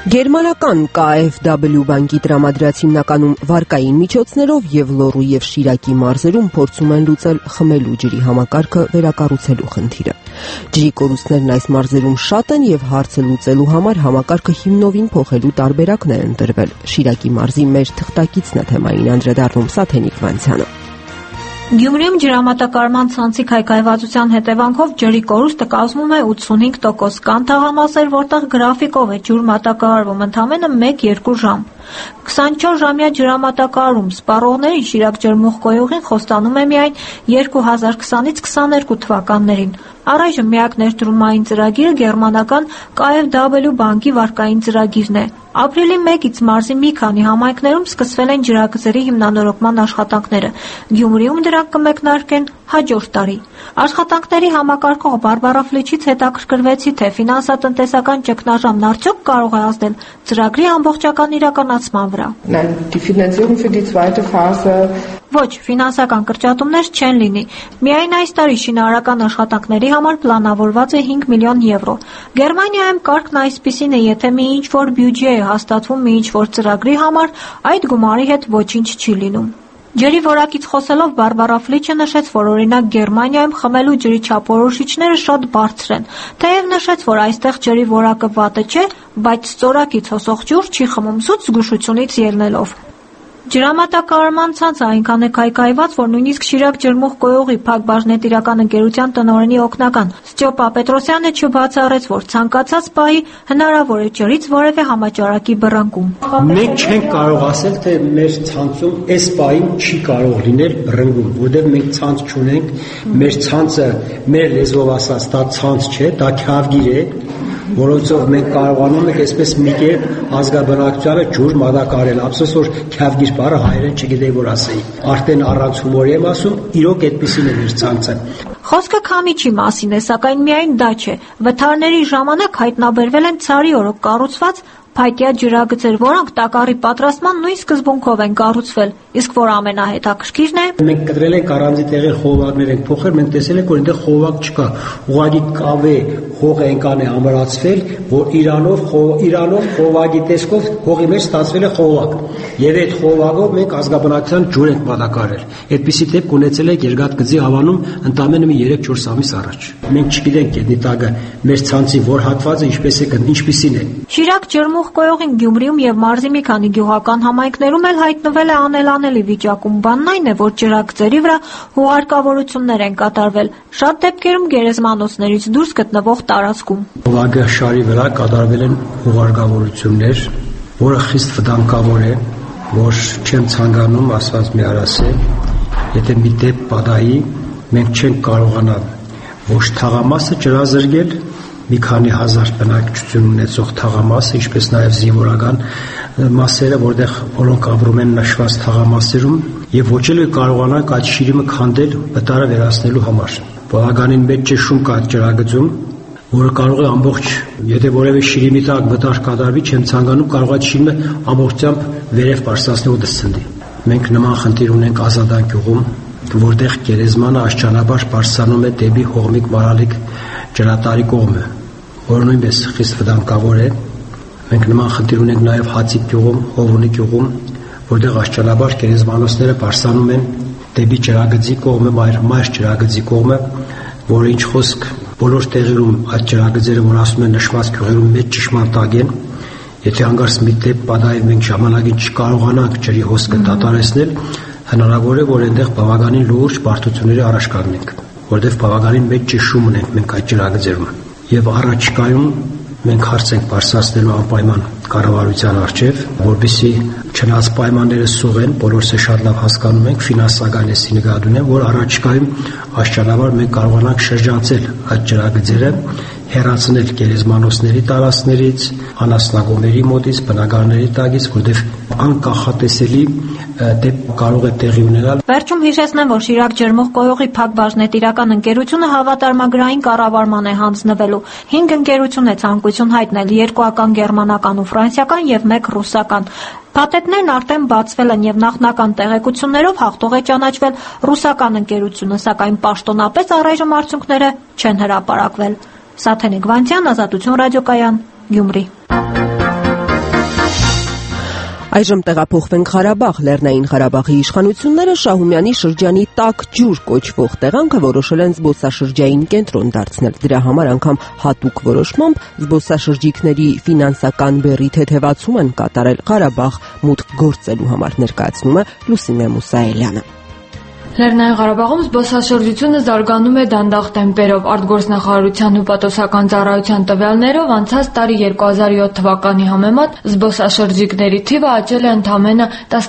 Գերմանական KfW բանկի տրամադրած հիմնականում վարկային միջոցներով եւ Լոռու եւ Շիրակի մարզերում փորձում են լուծել խմելու ջրի համակարգը վերակառուցելու խնդիրը։ Ջրի կորուստներն այս մարզերում շատ են եւ հարցը լուծելու համար համակարգը հիմնովին փոխելու տարբերակներ են տրվել։ Շիրակի մարզի մեր թղթակիցն է թեմային անդրադառնում Սաթենիկ Վանցյանը։ Գյումրիում ջրամատակարարման ցանցի քայքայվածության հետևանքով ջրի կորուստը կազմում է 85%։ Կան թաղամասեր, որտեղ գրաֆիկով է ջուր մատակարարվում ընդամենը 1-2 ժամ։ 24-ժամյա ջրամատակարարում սպառողների Շիրակ ջրմուղկոյուղին խոստանում է միայն 2020-ից 22 թվականներին։ Առայժմ միակ ներդրումային ծրագիրը գերմանական KfW բանկի վարկային ծրագիրն է։ Ապրիլի 1-ից մարզի մի քանի համայնքներում սկսվել են ջրագծերի հիմնանորոգման աշխատանքները։ Գյումրիում դրանք կմեկնարկեն հաջորդ տարի։ Աշխատանքների համակարգող Բարբարա Ֆլիչից հետաքրքրվեցի, թե ֆինանսատնտեսական ճգնաժամն արդյոք կարող է ազդել ծրագրի ամբողջական իրականացման վրա։ Ոչ, ֆինանսական կրճատումներ չեն լինի։ Միայն այս տարի շինարարական աշխատանքների համար պլանավորված է 5 միլիոն եվրո։ Գերմանիայում կարգն այսպիսին է, եթե մի ինչ-որ բյուջե է հաստատվում մի ինչ-որ ծրագրի համար, այդ գումարի հետ ոչինչ չի լինում։ Ջրի որակից խոսելով Բարբարա Ֆլիչը նշեց, որ օրինակ Գերմանիայում խմելու ջրի չափորոշիչները շատ բարձր են, թեև նշեց, որ այստեղ ջրի որակը վատը չէ, բայց ստորակից հոսող ջուր չի խմում սուտ զգուշությունից ելնելով։ Ջրամատակարարման ցանցը այնքան է քայքայված, որ նույնիսկ Շիրակ ջրմուղկոյուղի Փակ բաժնետիրական ընկերության տնօրենի օգնական Ստյոպա Պետրոսյանը չբացառեց, որ ցանկացած պահի հնարավոր է ջրից որևէ համաճարակի բռնկում։ Մենք չենք կարող ասել, թե մեր ցանցում այս պահին չի կարող լինել բռնկում, որովհետև մենք ցանց չունենք, մեր ցանցը մեր լեզվով ասած դա ցանց չէ, դա քավգիր է, որոնցով մենք կարողանում ենք այսպես մի կերպ ազգաբնակչությանը ջուր մատակարարել։ Ափսոս որ քավգիր բառը հայերեն չգիտեի որ ասեի։ Արդեն առանց հումորի եմ ասում, իրոք այդպեսին է մեր ցանցը։ Խոսքը քամիչի մասին է, սակայն միայն դա չէ։ Վթարների ժամանակ հայտնաբերվել են ցարի օրոք կառուցված փայտյա ջրագծեր, որոնք տակառի պատրաստման նույն սկզբունքով են կառուցվել, իսկ որ ամենահետաքրքիրն է, մենք կտրել ենք առանձի տեղի խողովակներ ենք փոխել, մենք տեսել ենք, որ այնտեղ խողովակ չկա, ուղղակի կավե հողը այնքան է ամրացվել, որ իրանով խողովակի տեսքով հողի մեջ ստացվել է խողովակ, եւ այդ խողովակով մենք ազգաբնակչության ջուր ենք մատակարարել։ Այդպիսի դեպք ունեցել ենք Երկաթգծի հավանում ընդամենը մի 3-4 ամիս առաջ։ Մենք չգիտենք այդ նիտագը մեր ցանցի որ հատվածը ինչպեսին է։ Շիրակ ջրմուղկոյուղին Գյումրիում եւ մարզի մի քանի գյուղական համայնքներում էլ հայտնվել է անելանելի վիճակում։ Բանն այն է, որ ջրագծերի վրա հուղարկավորություններ են կատարվել, շատ դեպքերում գերեզմանոցներից դուրս գտնվող տարածքում։ Ուղղագաշարի վրա կատարվել են հուղարկավորություններ, որը խիստ վտանգավոր է, որ չեմ ցանկանում ասված մի արասել, եթե մի դեպք պատահի, մենք չենք կարողանա ոչ թաղամասը ջրազրկել, մի քանի հազար բնակչություն ունեցող թաղամասը, ինչպես նաև զինվորական մասերը, որոնք ապրում են նշված թաղամասերում, եւ ոչ էլ կարողանանք այդ շիրիմը քանդել վտարը վերացնելու համար։ Բավականին մեծ ճշում կա ջրագծում, որը կարող է ամբողջ, եթե որևէ շիրիմի տակ վտար կատարվի, չեմ ցանկանում կարող այդ շիրիմը ամբողջությամբ վերև բարձրացնել ու դսցնդի։ Մենք նման խնդիր ունենք Ազատան գյուղում, որտեղ գերեզմանը աշճանաբար բարձրանում է դեպի Հողմիկ Մարալիկ ջրատարի կողմը, որը նույնպես խիստ վտանգավոր է։ Մենք նման խնդիր ունենք նաև Հացիկ գյուղում, Հովունի գյուղում, որտեղ աշճանաբար գերեզմանոցները բարձրանում են դեպի ջրագծի կողմը, մայր ջրագծի կողմը, որը ինչ խոսք բոլոր տեղերում այդ ջրագծերը, որ ասում են նշված գյուղերում մեծ ճշմարտակ են, եթե հանգարց մի դեպք պատահի մենք ժամանակին չկարողանանք ջրի հոսքը դադարեցնել, հնարավոր է որ այնտեղ բավականին լուրջ բարդությունների առաջ կանգնենք, որտեղ բավականին մեծ ճշում ունենք մենք այդ ջրագծերում։ Եվ առաջիկայում մենք հարց ենք բարձրացնելու անպայման կառավարության առջև, որպեսզի չնայած պայմանները սուղ են, բոլորս է շատ լավ հասկանում ենք, ֆինանսական էսի նկատի ունեմ, որ առաջիկայում աշճանաբար մենք կարողանանք շրջանցել այդ ջրագծերը, հեռացնել գերեզմանոցների տարածքներից, անասնագոմերի մոտից, բնակարանների տակից, որտեղ անկախատեսելի դեպք կարող է տեղի ունենալ։ Վերջում հիշեցնեմ, որ Շիրակ ջրմուղկոյուղի Փակ բաժնետիրական ընկերությունը հավատարմագրային կառավարման է հանձնվելու։ 5 ընկերություն է ցանկություն հայտնել, 2 գերմանական ու ֆրանսիական եւ 1 ռուսական։ Փաթեթներն արդեն բացվել են եւ նախնական տեղեկություններով հաղթող է ճանաչվել ռուսական ընկերությունը, սակայն պաշտոնապես առայժմ արդյունքները չեն հրապարակվել։ Սաթենիկ Վանցյան, Ազատություն ռադիոկայան, Գյումրի։ Այժմ տեղափոխվենք Ղարաբաղ։ Լեռնային Ղարաբաղի իշխանությունները Շահումյանի շրջանի տաք ջուր կոչվող տեղանքը որոշել են զբոսաշրջային կենտրոն դարձնել։ Դրա համար անգամ հատուկ որոշմամբ զբոսաշրջիկների ֆինանսական բեռի թեթևացում են կատարել Ղարաբաղ մուտք գործելու համար, ներկայացնում է Լուսինե Մուսայելյանը։ Լեռնային Ղարաբաղում զբոսաշրջությունը զարգանում է դանդաղ տեմպերով։ Արտգործնախարարության ու պատասխան ծառայության տվյալներով անցած տարի 2007 թվականի համեմատ զբոսաշրջիկների թիվը աճել է ընդամենը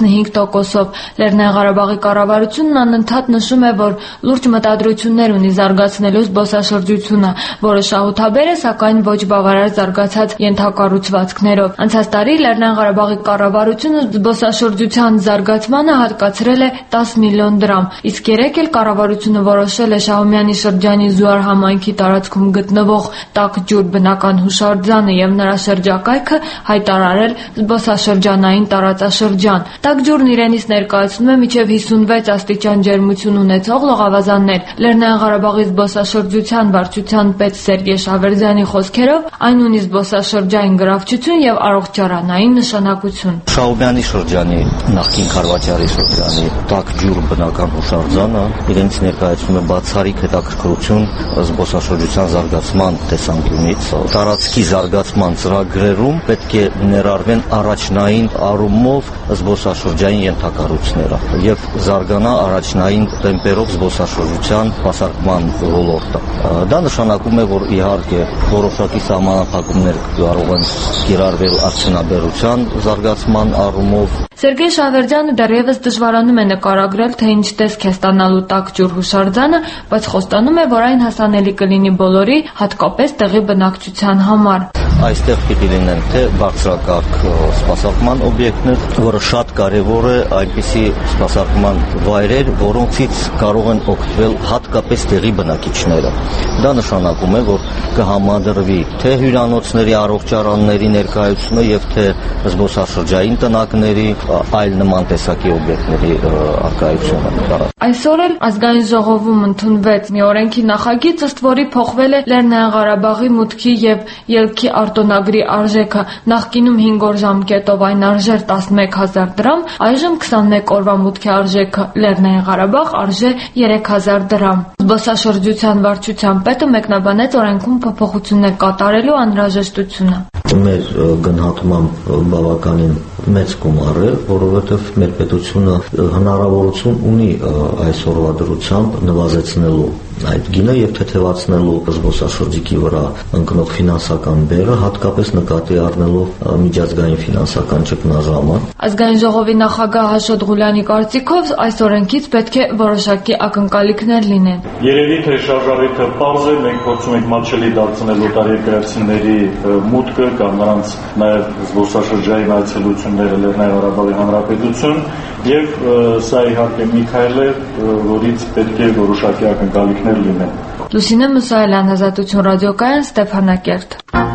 15%-ով։ Լեռնային Ղարաբաղի կառավարությունն անընդհատ նշում է, որ լուրջ մտադրություններ ունի զարգացնելու զբոսաշրջությունը, որը շահութաբեր է, սակայն ոչ բավարար զարգացած ենթակառուցվածքներով։ Անցած տարի Լեռնային Ղարաբաղի կառավարությունը զբոսաշրջության զարգացմանը հատկացրել է 10 միլիոն դրամ։ Իսկ երեկ էլ կառավարությունը որոշել է Շահումյանի շրջանի Զուար համայնքի տարածքում գտնվող տաք ջուր բնական հուշարձանը եւ նրա շրջակայքը հայտարարել զբոսաշրջանային տարածաշրջան։ Տաք ջուրն իրենից ներկայացնում է մինչև 56 աստիճան ջերմություն ունեցող լողավազաններ։ Լեռնային Ղարաբաղի զբոսաշրջության վարչության պետ Սերգեյ Շավերդյանի խոսքերով այն ունի զբոսաշրջային գրավչություն եւ առողջարանային նշանակություն։ Շահումյանի շրջանի նախկին Խարվաճարի շրջանի տաք ջուր բնական հուշարձանը իրենց ներկայացնում է բացառիկ հետաքրքրություն զբոսաշրջության զարգացման տեսանկյունից։ Տարածքի զարգացման ծրագրերում պետք է ներառվեն առաջնային առումով զբոսաշրջային ենթակառույցները եւ զարգանա առաջնային տեմպերով զբոսաշրջության սպասարկման ոլորտը։ Դա նշանակում է, որ իհարկե որոշակի սահմանափակումներ կարող են կիրառվել արդյունաբերության զարգացման առումով։ Սերգեյ Շավերդյանը դեռևս դժվարանում է նկարագրել, թե ինչ տեսք է ստանալու տաք ջուր հուշարձանը, բայց խոստանում է, որ այն հասանելի կլինի բոլորի, հատկապես տեղի բնակչության համար։ Այստեղ պիտի լինեն թե բարձրակարգ սպասարկման օբյեկտներ, որը շատ կարևոր է, այնպիսի սպասարկման վայրեր, որոնցից կարող են օգտվել հատկապես տեղի բնակիչները։ Դա նշանակում է, որ կհամադրվի թե հյուրանոցների, առողջարանների ներկայությունը եւ թե զբոսաշրջային տնակների, այլ նման տեսակի օբյեկտների արկայությունը։ Այսօր էլ ազգային ժողովում ընդունվեց մի օրենքի նախագիծ, ըստ որի փոխվել է Լեռնային Ղարաբաղի մուտքի եւ ելքի արտոնագրի արժեքը։ Նախկինում 5 օր ժամկետով այն արժեր 11,000 դրամ, այժմ 21 օրվա մուտքի արժեքը Լեռնային Ղարաբաղ արժե 3,000 դրամ։ Զբոսաշրջության վարչության պետը մեկնաբանեց օրենքում փոփոխություններ կատարելու անհրաժեշտությունը։ Մեր գնահատմամբ բավականին մեծ գումար է, որովհետև մեր պետությունը հնարավորություն ունի այսօրվա դրությամբ նվազեցնելու այդ գինը եւ թեթևացնելու զբոսաշրջիկի վրա ընկնող ֆինանսական բեռը, հատկապես նկատի առնելով միջազգային ֆինանսական ճգնաժամը։ Ազգային ժողովի նախագահ Աշոտ Ղուլյանի կարծիքով այս օրենքից պետք է որոշակի ակնկալիքներ լինեն։ Երևի թե շարժառիթը պարզ է, մենք փորձում ենք մատչելի դարձնել օտարերկրացիների մուտքը կամ նրանց նաև զբոսաշրջային այցելությունները Լեռնային Ղարաբաղի Հանրապետություն եւ սա իհարկե մի քայլ է, որից պետք է որոշակի ակնկալիքներ լինեն։ Լուսինե Մուսայելյան, Ազատություն ռադիոկայան, Ստեփանակերտ։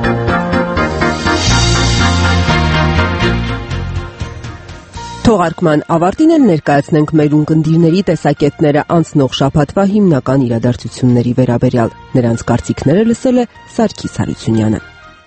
Թողարկման ավարտին էլ ներկայացնենք մեր ունկնդիրների տեսակետները անցնող շաբաթվա հիմնական իրադարձությունների վերաբերյալ։ Նրանց կարծիքները լսել է Սարգիս Հարությունյանը։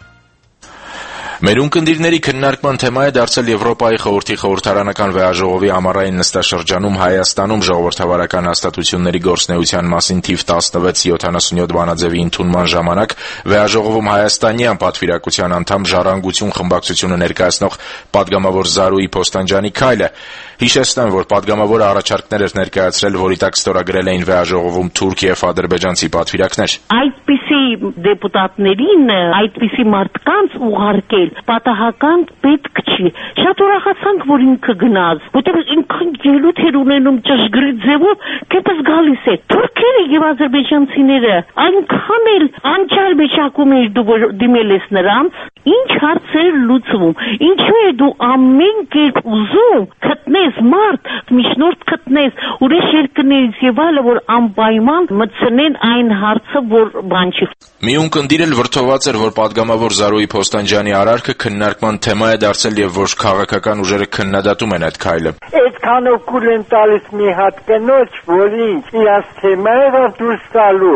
Մեր ունկնդիրների քննարկման թեմա է դարձել Եվրոպայի խորհրդի խորհրդարանական վեաժողովի ամառային նստաշրջանում Հայաստանում ժողովրդավարական հաստատությունների գործունեության մասին թիվ 1677 բանաձևի ընդունման ժամանակ վեաժողովում հայաստանյան պատվիրակության անդամ Ժառանգություն խմբակցությունը ներկայացնող պատգամավոր Զարուհի Փոստանջյանի քայլը։ Հիշեցնեմ, որ պատգամավորը առաջարկներ էր ներկայացրել, որի տակ ստորագրել էին վեաժողովում թուրք եւ ադրբեջանցի պատվիրակներ։ Այդպիսի դեպուտատներին, այդպիսի մարդկանց ուղարկել պատահական պետք չի։ Շատ ուրախացանք, որ ինքը գնաց, որտեղ ինքը ելույթ էր ունենում ճշգրիտ ձևով, կեպս գալիս է։ Թուրքերը եւ ադրբեջանցիները այնքան էլ անչափ մեջակում էր դու դիմել ես նրանց, ինչ հարցեր լուծվում։ Ինչու է դու ամեն կերպ ուզում գտնես մարդ, միջնորդ գտնես ուրիշ երկրներից եւ այլը, որ անպայման մտցնեն այն հարցը, որ բան չի։ Մի ունկնդիր էլ վրդոված էր, որ պատգամավոր Զարուհի Փոստանջյանի արարքը քննարկման թեմա է դարձել եւ որ քաղաքական ուժերը քննադատում են այդ քայլը։ Այդքան օգուտ են տալիս մի հատ կնոջ, որ ինձ իրանց թեմայով դուրս տալու։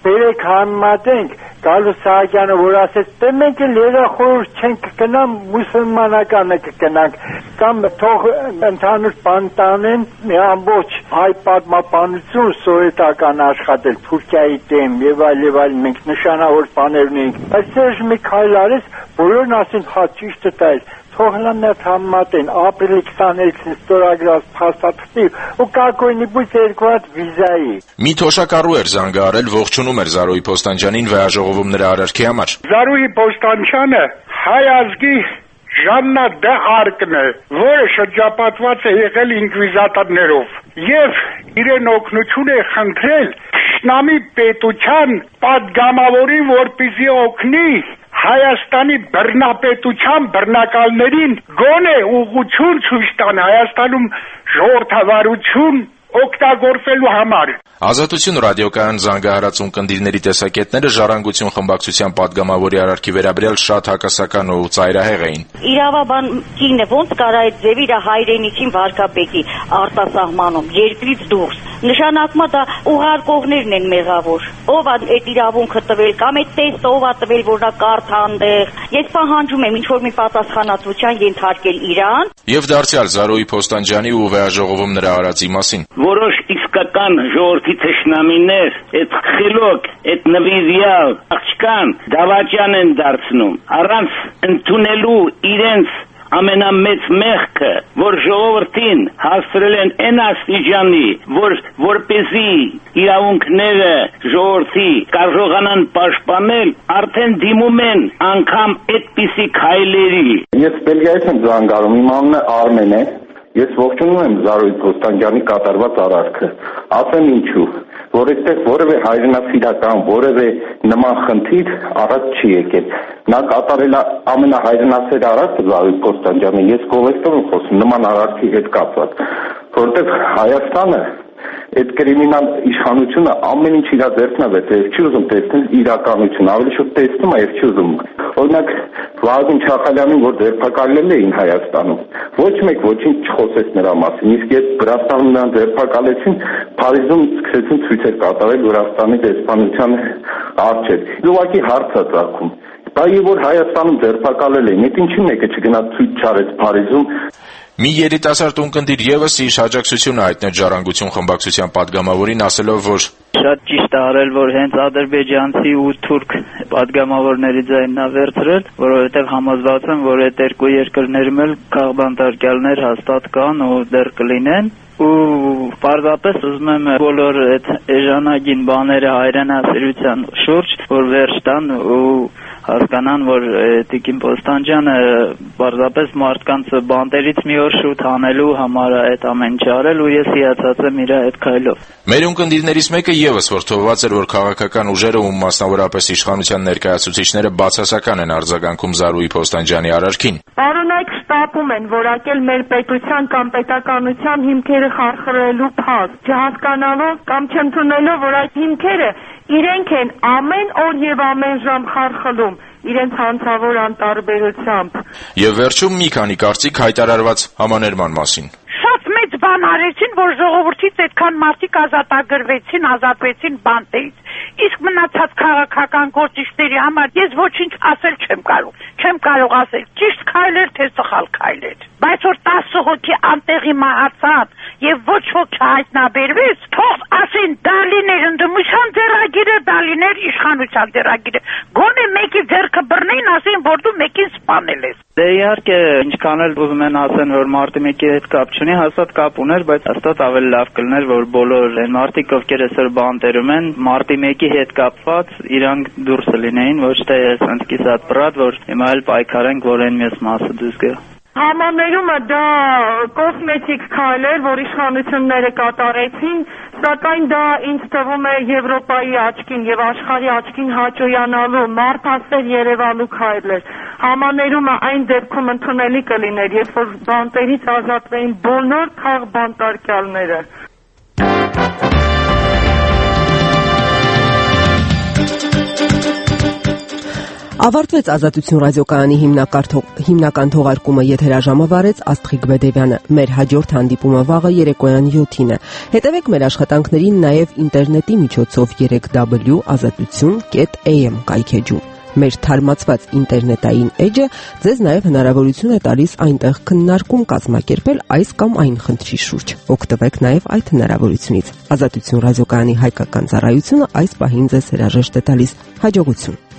բերեք համատենք Գալու Սահակյանը որ ասեց դե մենք էլ երախորհուրդ չենք կգնամ մուսուլմանականը կգնանք կամ թող ընդհանուր բան տանեն մի ամբողջ հայ պատմապանություն սովետական աշխատել Թուրքիայի դեմ եւ այլ մենք նշանավոր բաներ ունենք բայց Սերժ Միքայելարես բոլորն ասին հա ճիշտ է թող լամնat համատեն ապրիլի 22-ին ստորագրած փաստաթղթի ու կակոյնի բույս 2 հատ վիզայի Մի թոշակառու էր զանգահարել ողջունում էր Զարուհի Պոստանջյանին վեաժողովում նրա արարքի համար Զարուհի Պոստանջյանը հայ ազգի Ժաննա դե արկն է, որը շրջապատված է եղել ինկվիզատորներով եւ իրեն օգնություն է խնդրել Շնամի պետության պատգամավորին որպեսզի օգնի Հայաստանի բռնապետության բռնակալներին գոնե ուղղություն ցույց տան Հայաստանում ժողովրդավարություն օգտագործելու համար Ազատություն ռադիոկայան զանգահարած ունկնդիրների տեսակետները ժառանգություն խմբակցության падգամավորի արարքի վերաբերյալ շատ հակասական ու ծայրահեղ էին Իրավաբան կինը ոնց կարա այդ ձևի իր հայրենիքին վարկապետի արտասահմանում երկրից դուրս Նշանակում է դա ուղարկողներն են մեղավոր ով այդ իրավունքը տվել կամ այդ տեստը ով է տվել որ նա կարդ հանդեղ Ես պահանջում եմ ինչ որ մի պատասխանատվության ենթարկել իրան Եվ դարձյալ Զարուհի Պոստանջյանի ու վեաժողովում նրա արածի մասին Որոշ իսկական ժողովրդի թշնամիներ այդ խելոք, այդ նվիրյալ աղջկան դավաճան են դարձնում առանց ընդունելու իրենց ամենամեծ մեղքը, որ ժողովրդին հասցրել են այն աստիճանի, որպեսզի իրավունքները ժողովրդի կարողանան պաշտպանել, արդեն դիմում են անգամ այդպիսի քայլերի։ Ես Բելգիայից եմ զանգարում, իմ անունը Արմեն է։ Ես ողջունում եմ Զարուհի Պոստանջյանի կատարված արարքը։ Ասեմ ինչու, որ այդտեղ որևէ հայրենասիրական, որևէ նման խնդիր առաջ չի եկել։ Նա կատարել է ամենահայրենասեր արարքը Զարուհի Պոստանջյանը, ես գովեստով եմ խոսում նման արարքի հետ կապված, որովհետև Հայաստանը այդ կրիմինալ իշխանությունը ամեն ինչ իր ձեռքն է վերցրել, չի ուզում տեսնել իրականություն, ավելի շուտ տեսնում է եւ չի ուզում։ Օրինակ Վազգեն Չախալյանին, որ ձերբակալել էին Հայաստանում, ոչ մեկ ոչինչ չխոսեց նրա մասին, իսկ երբ Վրաստանում նրան ձերբակալեցին, Փարիզում սկսեցին ցույցեր կատարել Վրաստանի դեսպանության առջև։ Ուղղակի հարց է ծագում։ Դա եւ որ Հայաստանում ձերբակալել էին, այդ ինչի մեկը չգնաց ցույց չարեց Փարիզում։ Մի երիտասարդ ունկնդիր եւս իր աջակցությունը հայտնեց ժառանգություն խմբակցության падգամավորին ասելով, որ շատ ճիշտ է արել, որ հենց ադրբեջանցի ու թուրք падգամավորների ձայնն է վերցրել, որովհետեւ համոզված եմ, որ այդ երկու երկրներում էլ քաղբանտարկյալներ հաստատ կան ու դեռ կլինեն ու պարզապես ուզում եմ բոլոր այդ էժանագին բաները հայրենասիրության շուրջ, որ վերջ տան ու հասկանան, որ Տիկին Պոստանջյանը պարզապես մարդկանց բանտերից մի օր շուտ հանելու համար այդ ամեն ինչ արել ու ես հիացած եմ իր այդ քայլով։ Մեր ունկնդիրներից մեկը եւս որդովված էր, որ քաղաքական ուժերը ու մասնավորապես իշխանության ներկայացուցիչները բացասական են արձագանքում Զարուհի Պոստանջյանի արարքին։ Պարոնայք շտապում են որակել մեր պետության կամ պետականության հիմքերը խարխրելու փաստ, չհասկանալով կամ չընդունելով, որ այդ հիմքերը իրենք են ամեն օր եւ ամեն ժամ խարխլում իրենց հանցավոր անտարբերությամբ։ Եվ վերջում մի քանի կարծիք հայտարարված համաներման մասին։ Շատ մեծ բան արեցին, որ ժողովրդից այդքան մարդիկ ազատագրվեցին, ազատվեցին բանտերից։ Իսկ մնացած քաղաքական գործիչների համար ես ոչինչ ասել չեմ կարող ասել ճիշտ քայլեր թե սխալ քայլեր։ Բայց որ 10 հոգի անտեղի մահացան եւ ոչ ոք չհայտնաբերվեց, թող ասեն դալիներ ընդդիմության ձեռագիրը, դալիներ իշխանության ձեռագիրը։ Գոնե մեկի ձեռքը բռնեին, ասեն, որ դու մեկին սպանել ես։ Դե իհարկե, ինչքան էլ ուզում են ասեն, որ մարտի 1-ի հետ կապ չունի, հաստատ կապ ուներ, բայց հաստատ ավելի լավ կլիներ, որ բոլոր այն մարդիկ, ովքեր այսօր բանտերում են, մարտի 1-ի հետ կապված իրանք դուրս լինեին, ոչ թե ասենց կիսատ բռատ, որ հիմա էլ պայքարենք, որ այն մեծ մասը դուրս գա։ Համաներումը դա կոսմետիկ քայլ էր, որ իշխանությունները կատարեցին, սակայն դա ինձ թվում է Եվրոպայի աչքին եւ աշխարհի աչքին հաճոյանալու, մարդասեր երևալու քայլ էր։ Համաներումը այն դեպքում ընդունելի կլիներ, երբ որ բանտերից ազատվեին բոլոր քաղբանտարկյալները։ Ավարտվեց Ազատություն ռադիոկայանի հիմնական թողարկումը, եթերաժամը վարեց Աստղիկ Բեդևյանը։ Մեր հաջորդ հանդիպումը վաղը երեկոյան 7-ին է։ Հետևեք մեր աշխատանքներին նաև ինտերնետի միջոցով 3w.azatutsun.am կայքեջում։ Մեր թարմացված ինտերնետային էջը ձեզ նաև հնարավորություն է տալիս այնտեղ քննարկում կազմակերպել այս կամ այն խնդրի շուրջ։ Օգտվեք նաև այդ հնարավորությունից։ Ազատություն ռադիոկայանի հայկական ծառայությունը այս պահին ձեզ հրաժեշտ է տալիս։ Հաջողություն։